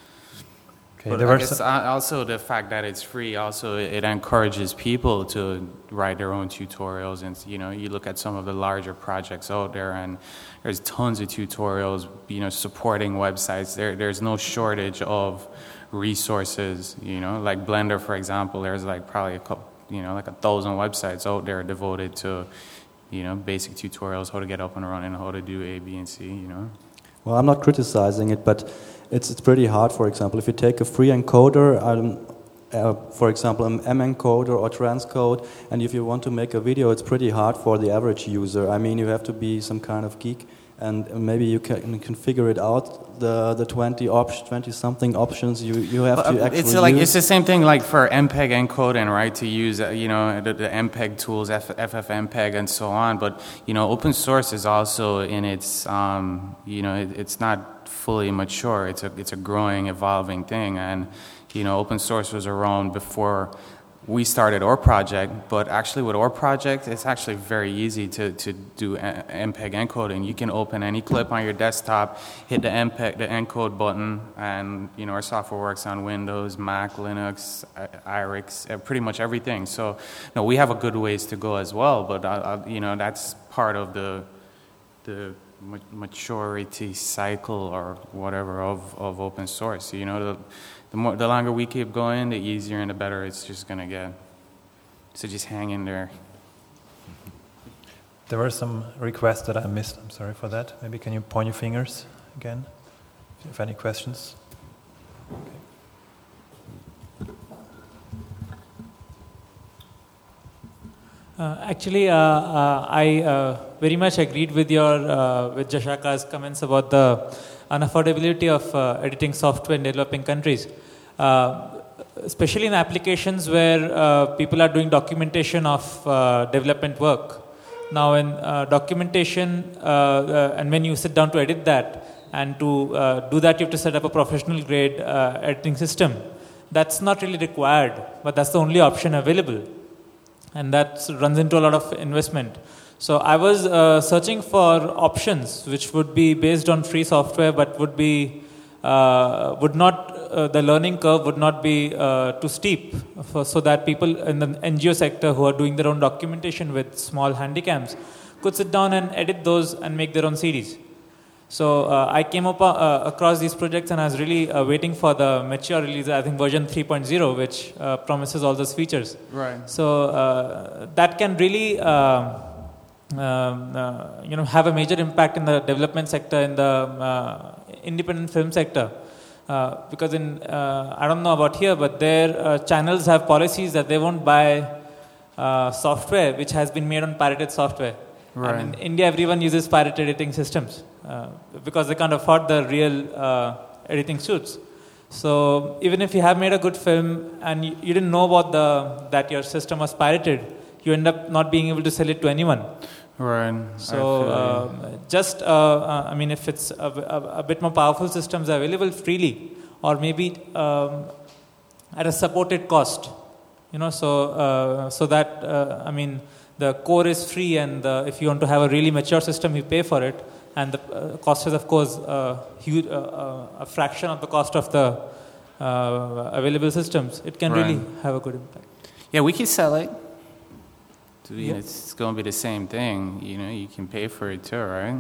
But I guess also the fact that it's free also it encourages people to write their own tutorials, and you know you look at some of the larger projects out there and there's tons of tutorials, you know, supporting websites. There there's no shortage of resources, you know, like Blender, for example. There's like probably a couple, you know, like a thousand websites out there devoted to, you know, basic tutorials, how to get up and running, how to do A, B, and C, you know. Well, I'm not criticizing it, but it's it's pretty hard. For example, if you take a free encoder, um, uh, for example, an M encoder or transcode, and if you want to make a video, it's pretty hard for the average user. I mean, you have to be some kind of geek and maybe you can, can figure it out. The the twenty op- twenty something options you, you have Well, to actually it's like use. it's the same thing like for M P E G encoding, right? To use uh, you know the, the M P E G tools, F- FFmpeg, and so on. But you know, open source is also in its um, you know it, it's not fully mature. It's a it's a growing, evolving thing, and you know, open source was around before we started our project, but actually with our project, it's actually very easy to, to do M P E G encoding. You can open any clip on your desktop, hit the M P E G, the encode button, and you know our software works on Windows, Mac, Linux, I R I X, pretty much everything. So, no, we have a good ways to go as well, but uh, you know that's part of the the maturity cycle or whatever of, of open source. You know, the, the more the longer we keep going, the easier and the better it's just gonna get. So just hang in there. There were some requests that I missed. I'm sorry for that. Maybe can you point your fingers again if you have any questions? Okay. Uh, actually, uh, uh, I uh, very much agreed with your uh, with Jashaka's comments about the unaffordability of uh, editing software in developing countries, uh, especially in applications where uh, people are doing documentation of uh, development work. Now, in uh, documentation, uh, uh, and when you sit down to edit that, and to uh, do that, you have to set up a professional grade uh, editing system. That's not really required, but that's the only option available. And that runs into a lot of investment. So I was uh, searching for options which would be based on free software, but would be uh, would not uh, the learning curve would not be uh, too steep, for, so that people in the N G O sector who are doing their own documentation with small handycams could sit down and edit those and make their own C Ds. So uh, I came up uh, across these projects, and I was really uh, waiting for the mature release, I think version three point oh, which uh, promises all those features. Right. So uh, that can really uh, um, uh, you know, have a major impact in the development sector, in the uh, independent film sector. Uh, because in, uh, I don't know about here, but their uh, channels have policies that they won't buy uh, software which has been made on pirated software. Right. And in India, everyone uses pirate editing systems uh, because they can't afford the real uh, editing suits. So even if you have made a good film and you, you didn't know about the that your system was pirated, you end up not being able to sell it to anyone. Right. So uh, just, uh, uh, I mean, if it's a, a, a bit more powerful systems available freely, or maybe um, at a supported cost, you know, so uh, so that uh, I mean. The core is free, and uh, if you want to have a really mature system, you pay for it. And the uh, cost is, of course, uh, huge, uh, uh, a fraction of the cost of the uh, available systems. It can Right. really have a good impact. Yeah, we can sell it. You Yeah. know, it's going to be the same thing. You know, you can pay for it too, right?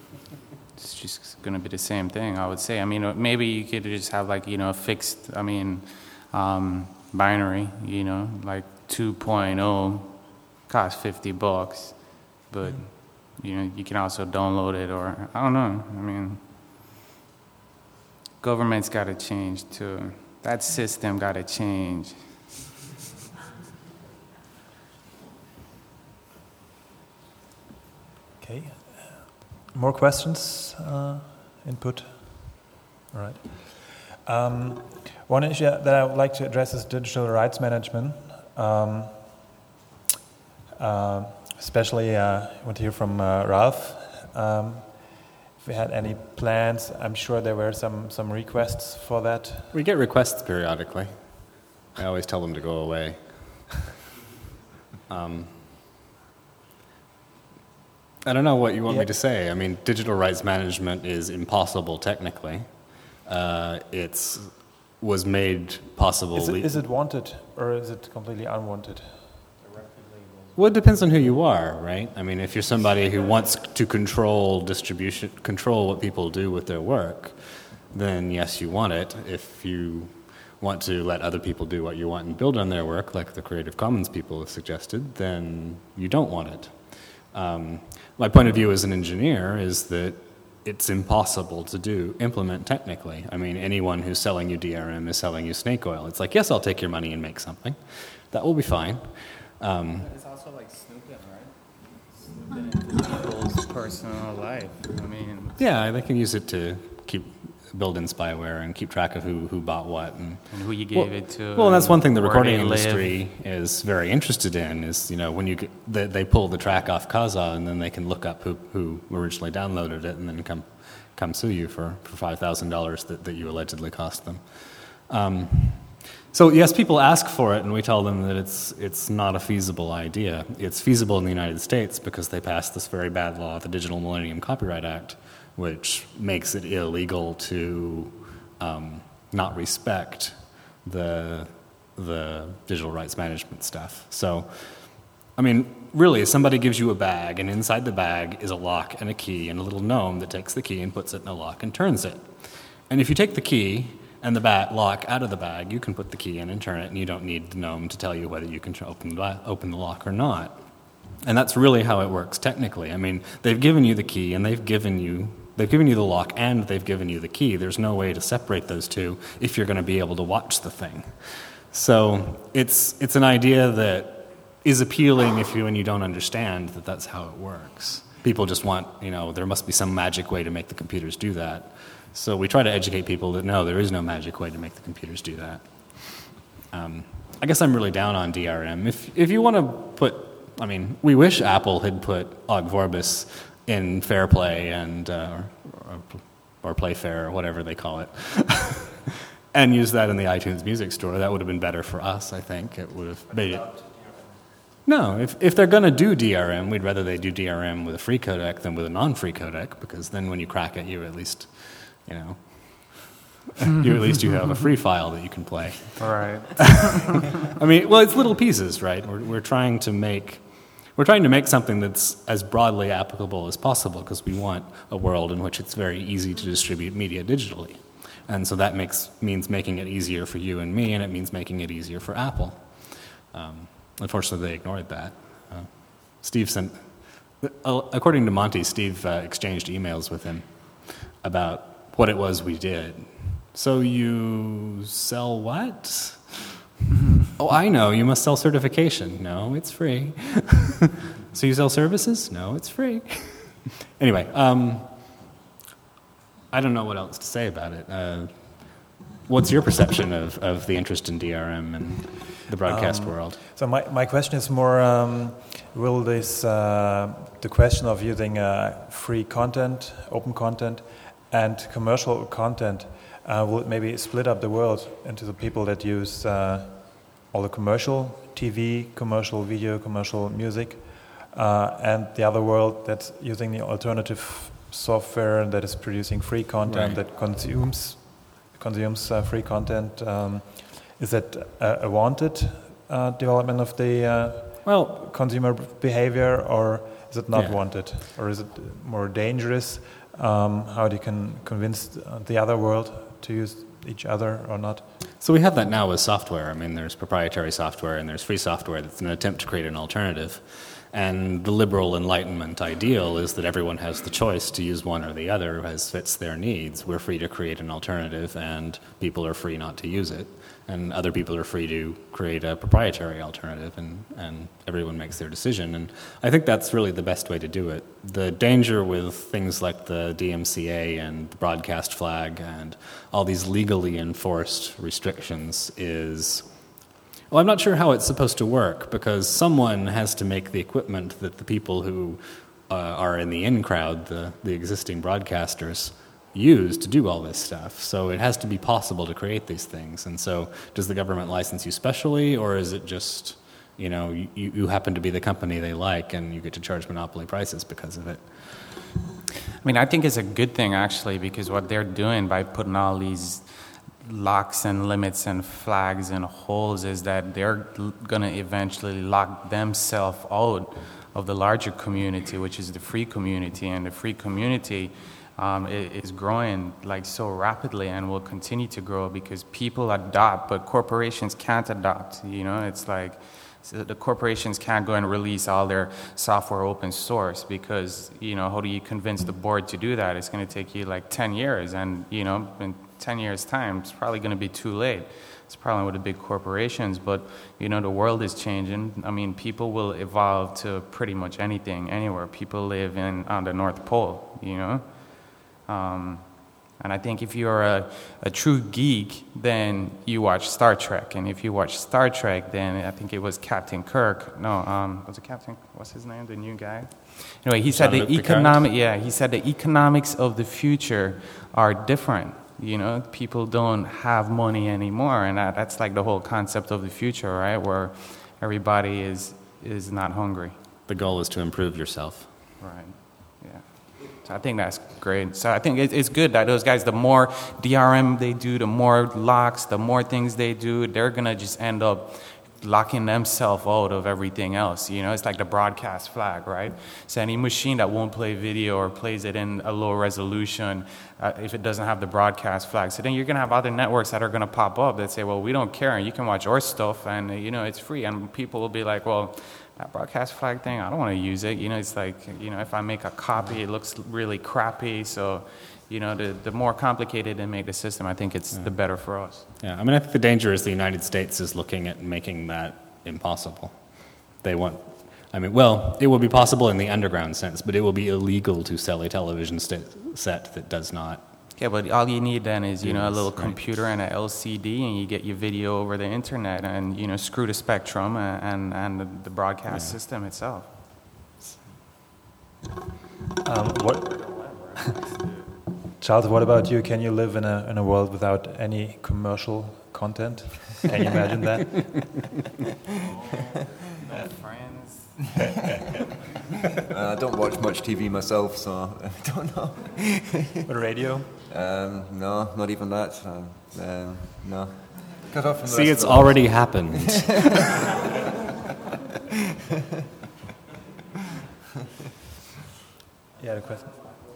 It's just going to be the same thing, I would say. I mean, maybe you could just have like, you know, a fixed, I mean, um, binary, you know, like two point oh costs fifty bucks, but, you know, you can also download it, or, I don't know. I mean, government's got to change too. That system got to change. Okay. More questions? Uh, input? All right. Um, one issue that I would like to address is digital rights management. Um, uh, especially, uh, I want to hear from uh, Ralph. Um, if we had any plans, I'm sure there were some, some requests for that. We get requests periodically. I always tell them to go away. um, I don't know what you want Yeah. me to say. I mean, digital rights management is impossible technically. Uh, it's was made possible. Is it, is it wanted, or is it completely unwanted? Well, it depends on who you are, right? I mean, if you're somebody who wants to control distribution, control what people do with their work, then yes, you want it. If you want to let other people do what you want and build on their work, like the Creative Commons people have suggested, then you don't want it. Um, my point of view as an engineer is that it's impossible to do, implement technically. I mean, anyone who's selling you D R M is selling you snake oil. It's like, yes, I'll take your money and make something. That will be fine. Um, It's also like snooping, right? people's personal life. I mean, yeah, they can use it to keep build in spyware and keep track of who, who bought what and, and who you gave well, it to. Well, and that's one thing the recording they industry live. is very interested in is, you know, when you get, they, they pull the track off Kazaa and then they can look up who, who originally downloaded it and then come come sue you for, for five thousand dollars that, that you allegedly cost them. Um, so yes, people ask for it and we tell them that it's it's not a feasible idea. It's feasible in the United States because they passed this very bad law, the Digital Millennium Copyright Act, which makes it illegal to um, not respect the the digital rights management stuff. So, I mean, really, somebody gives you a bag, and inside the bag is a lock and a key and a little gnome that takes the key and puts it in a lock and turns it. And if you take the key and the bat lock out of the bag, you can put the key in and turn it, and you don't need the gnome to tell you whether you can open the, open the lock or not. And that's really how it works technically. I mean, they've given you the key, and they've given you They've given you the lock and they've given you the key. There's no way to separate those two if you're going to be able to watch the thing. So it's it's an idea that is appealing if you and you don't understand that that's how it works. People just want, you know, there must be some magic way to make the computers do that. So we try to educate people that no, there is no magic way to make the computers do that. Um, I guess I'm really down on D R M. If if you want to put, I mean, we wish Apple had put Ogg Vorbis in Fair Play and uh, or, or Playfair or whatever they call it, and use that in the iTunes Music Store. That would have been better for us, I think. It would have made it. No, if if they're going to do D R M, we'd rather they do D R M with a free codec than with a non-free codec, because then when you crack it, you at least, you know, you at least you have a free file that you can play. All right. I mean, well, it's little pieces, right? We're we're trying to make. We're trying to make something that's as broadly applicable as possible because we want a world in which it's very easy to distribute media digitally. And so that makes means making it easier for you and me, and it means making it easier for Apple. Um, unfortunately, they ignored that. Uh, Steve sent, uh, according to Monty, Steve uh, exchanged emails with him about what it was we did. So you sell what? Oh, I know, you must sell certification. No, it's free. So you sell services? No, it's free. Anyway, um, I don't know what else to say about it. Uh, what's your perception of, of the interest in D R M and the broadcast um, world? So my, my question is more, um, will this, uh, the question of using uh, free content, open content, and commercial content, uh, will it maybe split up the world into the people that use uh, all the commercial T V, commercial video, commercial music, uh, and the other world that's using the alternative software that is producing free content, right. that consumes consumes uh, free content. Um, is that a, a wanted uh, development of the uh, well consumer behavior, or is it not yeah. wanted, or is it more dangerous? Um, how do you can convince the other world to use each other or not? So we have that now with software. I mean, there's proprietary software and there's free software that's an attempt to create an alternative. And the liberal Enlightenment ideal is that everyone has the choice to use one or the other as fits their needs. We're free to create an alternative, and people are free not to use it. And other people are free to create a proprietary alternative, and, and everyone makes their decision. And I think that's really the best way to do it. The danger with things like the D M C A and the broadcast flag and all these legally enforced restrictions is, well, I'm not sure how it's supposed to work, because someone has to make the equipment that the people who uh, are in the in crowd, the, the existing broadcasters, use to do all this stuff. So it has to be possible to create these things. And so does the government license you specially, or is it just, you know, you, you happen to be the company they like and you get to charge monopoly prices because of it? I mean, I think it's a good thing, actually, because what they're doing by putting all these locks and limits and flags and holes is that they're going to eventually lock themselves out of the larger community, which is the free community. And the free community um, is growing like so rapidly and will continue to grow because people adopt, but corporations can't adopt. You know, it's like so the corporations can't go and release all their software open source because, you know, how do you convince the board to do that? It's going to take you like ten years, and, you know, and ten years' time, it's probably going to be too late. It's probably with the big corporations, but, you know, the world is changing. I mean, people will evolve to pretty much anything, anywhere. People live in on the North Pole, you know? Um, and I think if you're a, a true geek, then you watch Star Trek. And if you watch Star Trek, then I think it was Captain Kirk. No, um, was it Captain, what's his name, the new guy? Anyway, he said the economic, yeah, he said the economics of the future are different. You know, people don't have money anymore, and that, that's like the whole concept of the future, right? Where everybody is is not hungry. The goal is to improve yourself. Right. Yeah. So I think that's great. So I think it, it's good that those guys, the more D R M they do, the more locks, the more things they do, they're gonna just end up locking themselves out of everything else. You know, it's like the broadcast flag, right? So any machine that won't play video or plays it in a low resolution, uh, if it doesn't have the broadcast flag, so then you're going to have other networks that are going to pop up that say, well, we don't care, and you can watch our stuff, and, uh, you know, it's free. And people will be like, well, that broadcast flag thing, I don't want to use it. You know, it's like, you know, if I make a copy, it looks really crappy. So, you know, the, the more complicated they make the system, I think it's yeah. the better for us. Yeah, I mean, I think the danger is the United States is looking at making that impossible. They want, I mean, well, it will be possible in the underground sense, but it will be illegal to sell a television st- set that does not. Yeah, but all you need then is, you know, a little right. computer and an L C D, and you get your video over the internet, and, you know, screw the spectrum and, and, and the, the broadcast yeah. system itself. Um, what... Charles, what about you? Can you live in a in a world without any commercial content? Can you imagine that? No friends. uh, I don't watch much T V myself, so I don't know. But radio? Um, no, not even that. Um, um, no. Cut off from the See, rest it's of the already happened. Yeah, the question.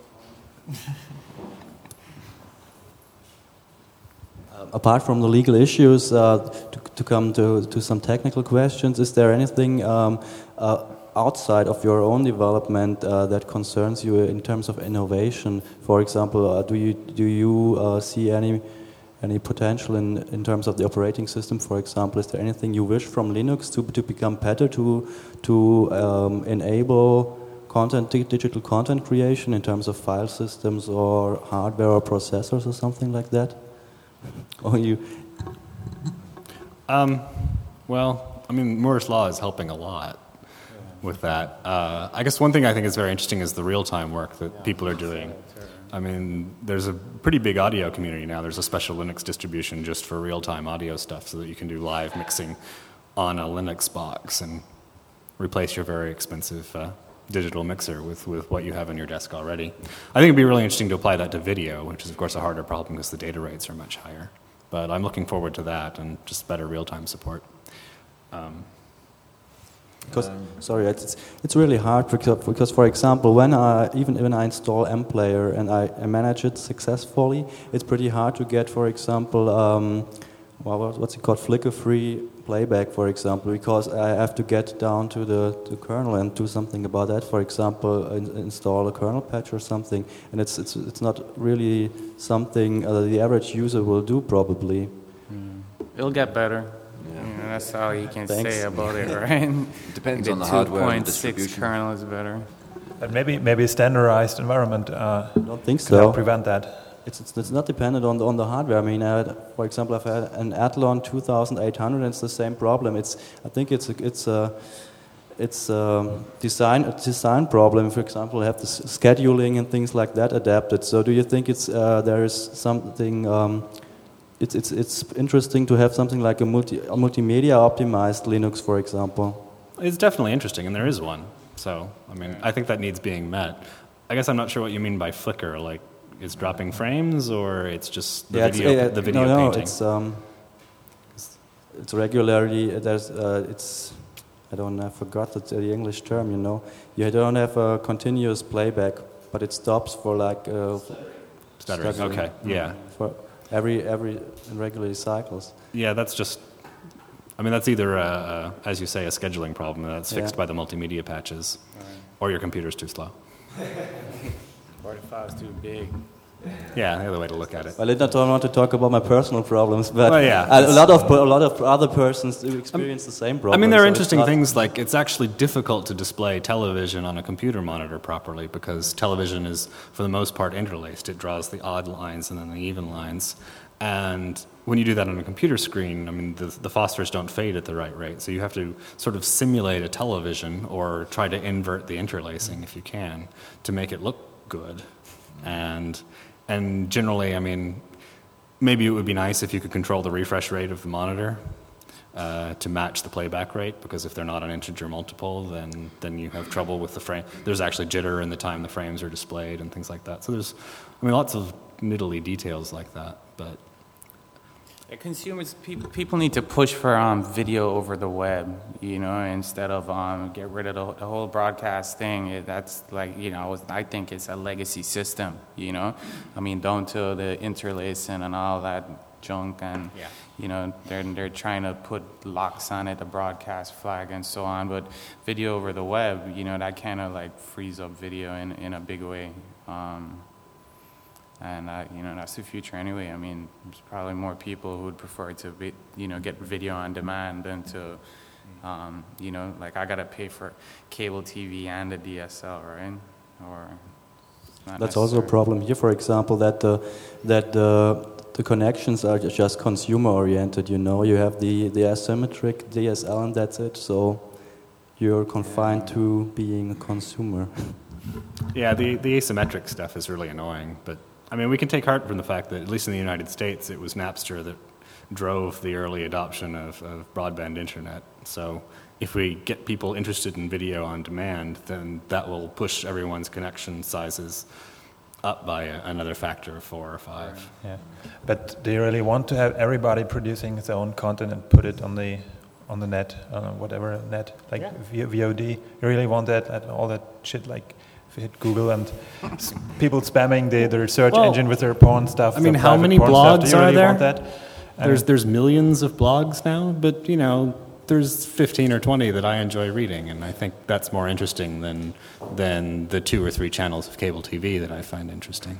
Apart from the legal issues, uh, to, to come to, to some technical questions, is there anything um, uh, outside of your own development uh, that concerns you in terms of innovation? For example, uh, do you do you uh, see any any potential in, in terms of the operating system? For example, is there anything you wish from Linux to to become better, to to um, enable content, digital content creation in terms of file systems or hardware or processors or something like that? Or you? Um, well, I mean, Moore's Law is helping a lot with that. Uh, I guess one thing I think is very interesting is the real-time work that people are doing. I mean, there's a pretty big audio community now. There's a special Linux distribution just for real-time audio stuff so that you can do live mixing on a Linux box and replace your very expensive uh, digital mixer with, with what you have on your desk already. I think it'd be really interesting to apply that to video, which is, of course, a harder problem because the data rates are much higher. But I'm looking forward to that and just better real-time support. Um, Because, sorry, it's it's really hard because, because for example, when I even when I install MPlayer and I, I manage it successfully, it's pretty hard to get, for example, um, well, what's it called, flicker-free playback, for example, because I have to get down to the, the kernel and do something about that. For example, in, install a kernel patch or something, and it's it's it's not really something uh, the average user will do probably. Mm. It'll get better. Yeah, that's all you can Thanks. say about it, right? Depends the on the hardware and two point six distribution. kernel is better. But maybe maybe a standardized environment uh, I don't think could so. help prevent that. It's, it's, it's not dependent on the, on the hardware. I mean, I had, for example, I've had an Athlon two thousand eight hundred, and it's the same problem. It's I think it's a, it's a it's a design a design problem. For example, I have the s- scheduling and things like that adapted. So, do you think it's uh, there is something? Um, it's it's it's interesting to have something like a multi a multimedia optimized Linux, for example. It's definitely interesting, and there is one. So, I mean, I think that needs being met. I guess I'm not sure what you mean by flicker. Like, it's dropping frames, or it's just the yeah, video, it's, uh, the video no, no, painting? it's um, it's regularly. There's uh, it's. I don't. I forgot the, the English term. You know, you don't have a continuous playback, but it stops for like. Uh, Stuttering. stuttering. Okay. Yeah. For every every regular cycles. Yeah, that's just. I mean, that's either, a, a, as you say, a scheduling problem that's fixed Yeah. by the multimedia patches, or your computer's too slow. forty-five is too big. Yeah, the other way to look at it. Well, I don't want to talk about my personal problems, but well, yeah, a, a lot of a lot of other persons do experience um, the same problem. I mean, there are so interesting things like it's actually difficult to display television on a computer monitor properly because television is, for the most part, interlaced. It draws the odd lines and then the even lines. And when you do that on a computer screen, I mean, the, the phosphors don't fade at the right rate. So you have to sort of simulate a television or try to invert the interlacing if you can to make it look good. And and generally, I mean, maybe it would be nice if you could control the refresh rate of the monitor uh, to match the playback rate, because if they're not an integer multiple, then then you have trouble with the frame. There's actually jitter in the time the frames are displayed and things like that. So there's, I mean, lots of niddly details like that, but... Yeah, consumers, people, people need to push for um, video over the web, you know, instead of um, get rid of the, the whole broadcast thing. It, that's like, you know, I think it's a legacy system, you know. I mean, down to the interlacing and all that junk, and, yeah. you know, they're, they're trying to put locks on it, the broadcast flag and so on. But video over the web, you know, that kind of like frees up video in, in a big way. Um, And, uh, you know, that's the future anyway. I mean, there's probably more people who would prefer to, be, you know, get video on demand than to, um, you know, like I got to pay for cable T V and a D S L, right? Or That's necessary. Also a problem here, for example, that the, that the, the connections are just consumer-oriented, you know. You have the, the asymmetric D S L and that's it. So you're confined yeah. to being a consumer. Yeah, the, the asymmetric stuff is really annoying, but I mean, we can take heart from the fact that, at least in the United States, it was Napster that drove the early adoption of, of broadband internet. So if we get people interested in video on demand, then that will push everyone's connection sizes up by a, another factor of four or five. Yeah, but do you really want to have everybody producing their own content and put it on the on the net, uh, whatever net, like yeah. V O D? You really want that, that all that shit, like hit Google and s- people spamming the, the research well, engine with their porn stuff. I mean, how many blogs are really there? Want that? There's there's millions of blogs now, but you know, there's fifteen or twenty that I enjoy reading, and I think that's more interesting than than the two or three channels of cable T V that I find interesting.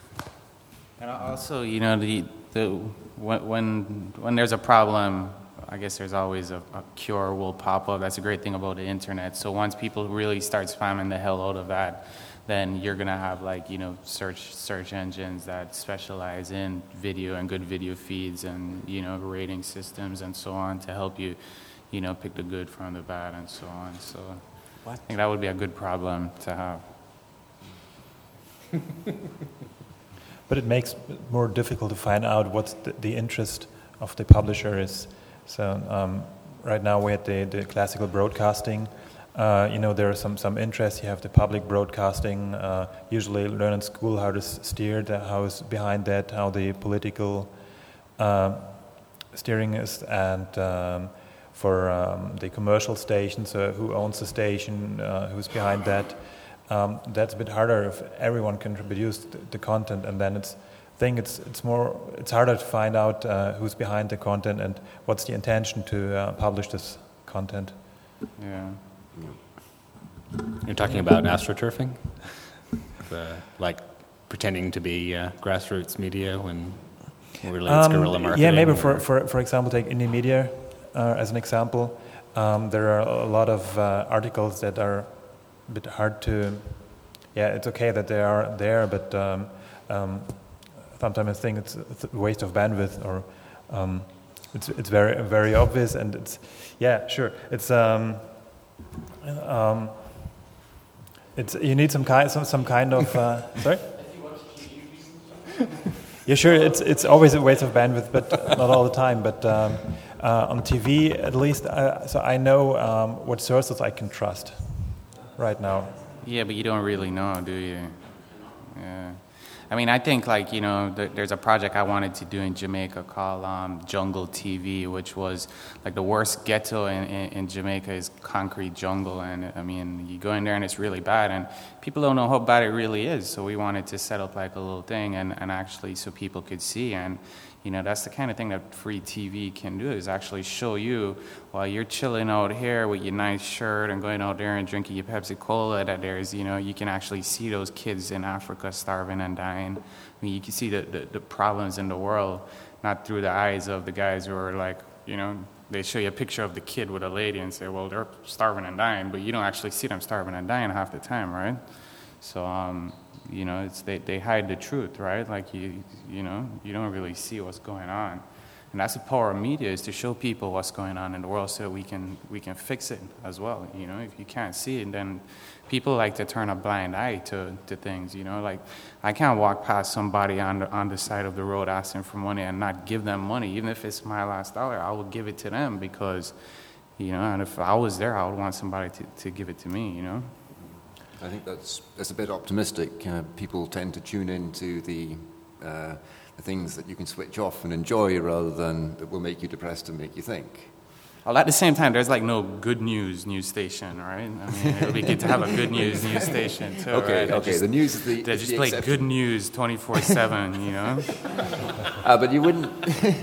And also, you know, the the when when, when there's a problem, I guess there's always a, a cure will pop up. That's a great thing about the internet. So once people really start spamming the hell out of that, then you're gonna have like, you know, search search engines that specialize in video and good video feeds and, you know, rating systems and so on to help you, you know, pick the good from the bad and so on. So what? I think that would be a good problem to have. But it makes it more difficult to find out what's the, the interest of the publisher is. So um, right now we had the, the classical broadcasting. Uh, you know, there are some, some interests. You have the public broadcasting. Uh, usually learn in school how to steer, the, how is behind that, how the political uh, steering is. And um, for um, the commercial stations, uh, who owns the station, uh, who's behind that. Um, that's a bit harder if everyone can produce the, the content, and then it's I think it's it's more it's harder to find out uh, who's behind the content and what's the intention to uh, publish this content. Yeah. You're talking about astroturfing, the, like pretending to be uh, grassroots media when really it's um, guerrilla marketing. Yeah, maybe for for for example, take indie media uh, as an example. Um, there are a lot of uh, articles that are a bit hard to. Yeah, it's okay that they are there, but. Um, um, Sometimes I think it's a waste of bandwidth, or um, it's it's very very obvious, and it's yeah sure it's um, um, it's you need some kind some some kind of uh, sorry. Yeah, sure. It's it's always a waste of bandwidth, but not all the time. But um, uh, on T V, at least, uh, so I know um, what sources I can trust right now. Yeah, but you don't really know, do you? Yeah. I mean, I think, like, you know, th- there's a project I wanted to do in Jamaica called um, Jungle T V, which was, like, the worst ghetto in, in, in Jamaica is concrete jungle. And, I mean, you go in there and it's really bad. And people don't know how bad it really is. So we wanted to set up, like, a little thing and, and actually so people could see. And, You know, that's the kind of thing that free T V can do, is actually show you while you're chilling out here with your nice shirt and going out there and drinking your Pepsi Cola, that there's, you know, you can actually see those kids in Africa starving and dying. I mean, you can see the, the, the problems in the world, not through the eyes of the guys who are like, you know, they show you a picture of the kid with a lady and say, well, they're starving and dying, but you don't actually see them starving and dying half the time, right? So, um, you know, it's they, they hide the truth, right? Like, you you know, you don't really see what's going on. And that's the power of media, is to show people what's going on in the world so that we can we can fix it as well. You know, if you can't see it, then people like to turn a blind eye to, to things, you know. Like, I can't walk past somebody on the, on the side of the road asking for money and not give them money. Even if it's my last dollar, I will give it to them because, you know, and if I was there, I would want somebody to, to give it to me, you know. I think that's that's a bit optimistic. Uh, people tend to tune into the, uh, the things that you can switch off and enjoy rather than that will make you depressed and make you think. Well, at the same time, there's like no good news news station, right? I mean, it would be good to have a good news news station too, okay, right? That okay. Just, the news is the they is just the play exception. good news twenty-four seven, you know. Uh, but you wouldn't.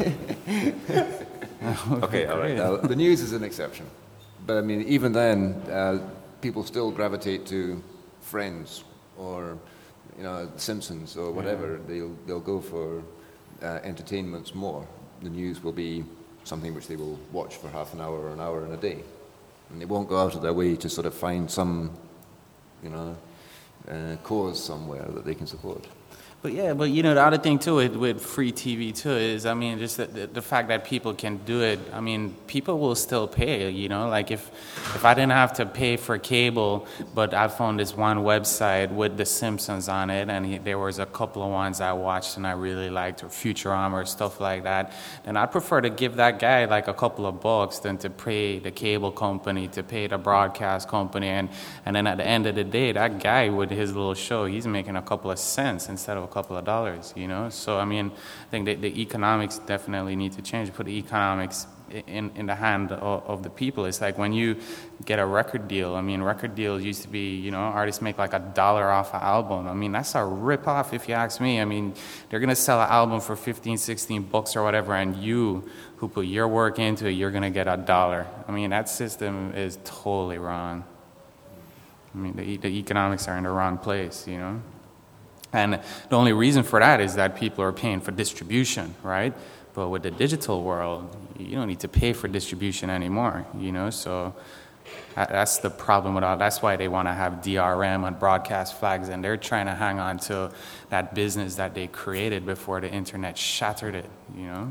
okay, all right. Now, the news is an exception, but I mean, even then, uh, people still gravitate to Friends or, you know, The Simpsons or whatever. Yeah. They'll they'll go for uh, entertainments more. The news will be something which they will watch for half an hour or an hour in a day, and they won't go out of their way to sort of find some, you know, uh, cause somewhere that they can support. But yeah, but you know, the other thing too with, with free T V too is, I mean, just the, the, the fact that people can do it. I mean, people will still pay, you know, like if if I didn't have to pay for cable, but I found this one website with The Simpsons on it, and he, there was a couple of ones I watched and I really liked, or Futurama or stuff like that, then I'd prefer to give that guy like a couple of bucks than to pay the cable company, to pay the broadcast company, and, and then at the end of the day, that guy with his little show, he's making a couple of cents instead of a couple of dollars, you know. So I mean, I think that the economics definitely need to change. Put the economics in in the hand of, of the people. It's like when you get a record deal. I mean, record deals used to be, you know, artists make like a dollar off an album. I mean, that's a rip off if you ask me. I mean, they're gonna sell an album for fifteen, sixteen bucks or whatever, and you who put your work into it, you're gonna get a dollar. I mean, that system is totally wrong. I mean, the the economics are in the wrong place, you know. And the only reason for that is that people are paying for distribution, right? But with the digital world, you don't need to pay for distribution anymore, you know? So that's the problem with all. That's why they want to have D R M and broadcast flags, and they're trying to hang on to that business that they created before the internet shattered it, you know?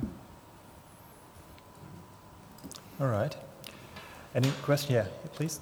All right. Any question? Yeah, please.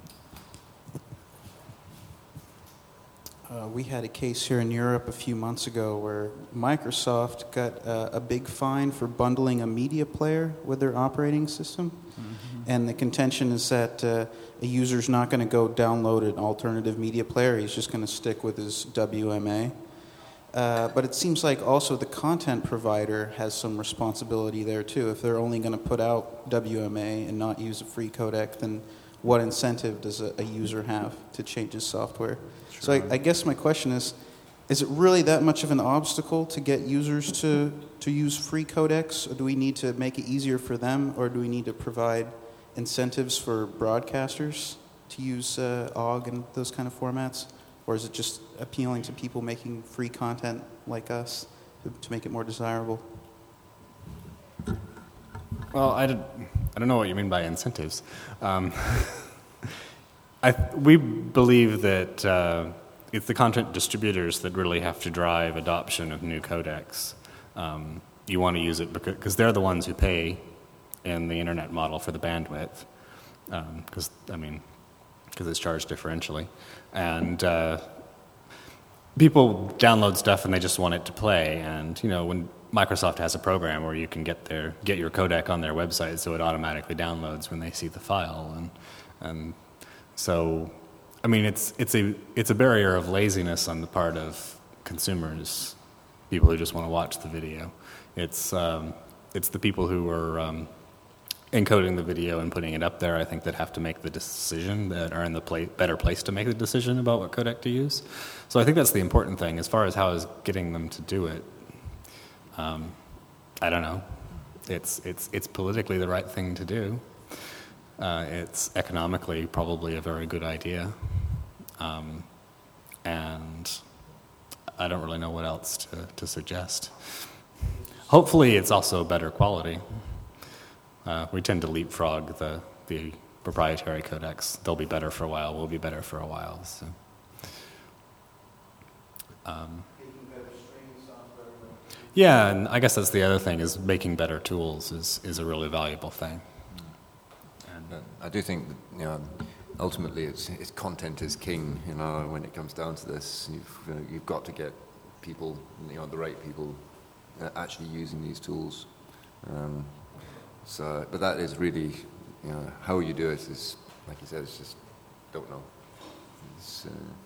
Uh, we had a case here in Europe a few months ago where Microsoft got uh, a big fine for bundling a media player with their operating system. Mm-hmm. And the contention is that uh, a user's not going to go download an alternative media player. He's just going to stick with his W M A. Uh, but it seems like also the content provider has some responsibility there too. If they're only going to put out W M A and not use a free codec, then what incentive does a, a user have to change his software? Sure. So I, I guess my question is, is it really that much of an obstacle to get users to, to use free codecs? Or do we need to make it easier for them, or do we need to provide incentives for broadcasters to use uh, O G and those kind of formats? Or is it just appealing to people making free content like us to, to make it more desirable? Well, I, did, I don't know what you mean by incentives. Um, I, we believe that uh, it's the content distributors that really have to drive adoption of new codecs. Um, you want to use it because they're the ones who pay in the internet model for the bandwidth. Because, um, I mean, because it's charged differentially. And uh, people download stuff and they just want it to play. And, you know, when Microsoft has a program where you can get their get your codec on their website, so it automatically downloads when they see the file, and and so, I mean, it's it's a it's a barrier of laziness on the part of consumers, people who just want to watch the video. It's um, it's the people who are um, encoding the video and putting it up there, I think, that have to make the decision, that are in the pla- better place to make the decision about what codec to use. So I think that's the important thing as far as how is getting them to do it. Um, I don't know. It's it's it's politically the right thing to do. Uh, it's economically probably a very good idea, um, and I don't really know what else to, to suggest. Hopefully, it's also better quality. Uh, we tend to leapfrog the the proprietary codecs. They'll be better for a while. We'll be better for a while. So. Um, yeah, and I guess that's the other thing, is making better tools is, is a really valuable thing. And I do think that, you know, ultimately it's, it's content is king, you know, when it comes down to this. You've, you know, you've got to get people, you know, the right people uh, actually using these tools. Um, so, but that is really, you know, how you do it is, like you said, it's just, don't know. It's, uh,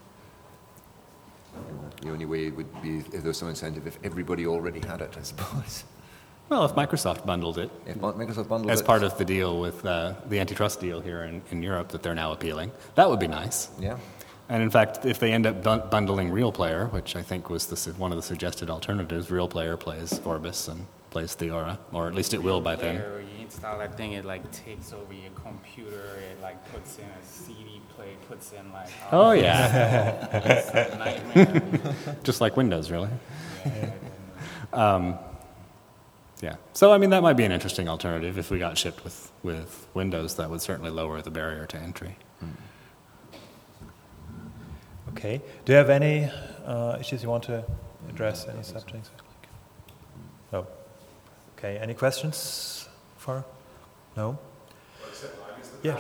the only way would be if there was some incentive if everybody already had it, I suppose. Well, if Microsoft bundled it, if Microsoft bundled as it, part of the deal with uh, the antitrust deal here in, in Europe that they're now appealing, that would be nice. Yeah. And in fact, if they end up bun- bundling Real Player, which I think was the, su- one of the suggested alternatives, Real Player plays Orbis and plays Theora, or at least it will by then. Player, you install that thing, it like takes over your computer, it like puts in a C D player, puts in like... Oh, yeah. It's a nightmare. Just like Windows, really. Yeah. Um, yeah. So, I mean, that might be an interesting alternative. If we got shipped with, with Windows, that would certainly lower the barrier to entry. Okay. Do you have any uh, issues you want to address? Any subjects? No. Okay. Any questions for? No. Yeah.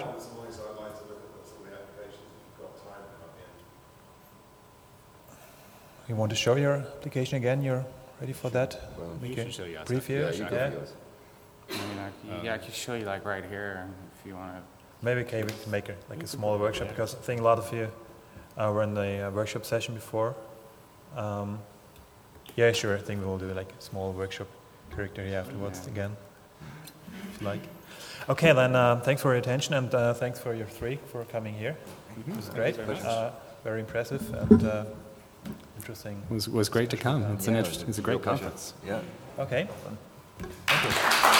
You want to show your application again? You're ready for that? Well, we you can should show you. brief you. Yeah, Yeah. yeah. I mean, I, yeah, I can show you like right here if you want to. Maybe okay, we can make a, like a small workshop, because I think a lot of you uh, were in the uh, workshop session before. Um, yeah, sure. I think we will do like a small workshop curriculum afterwards Yeah. again, if you like. Okay, then uh, thanks for your attention, and uh, thanks for your three for coming here. Mm-hmm. It was Thank great, you very much. uh, very impressive and uh, interesting. It was, was great to come. It's, an Yeah, interest, it's a great real pleasure. conference. Yeah. Okay. Thank you.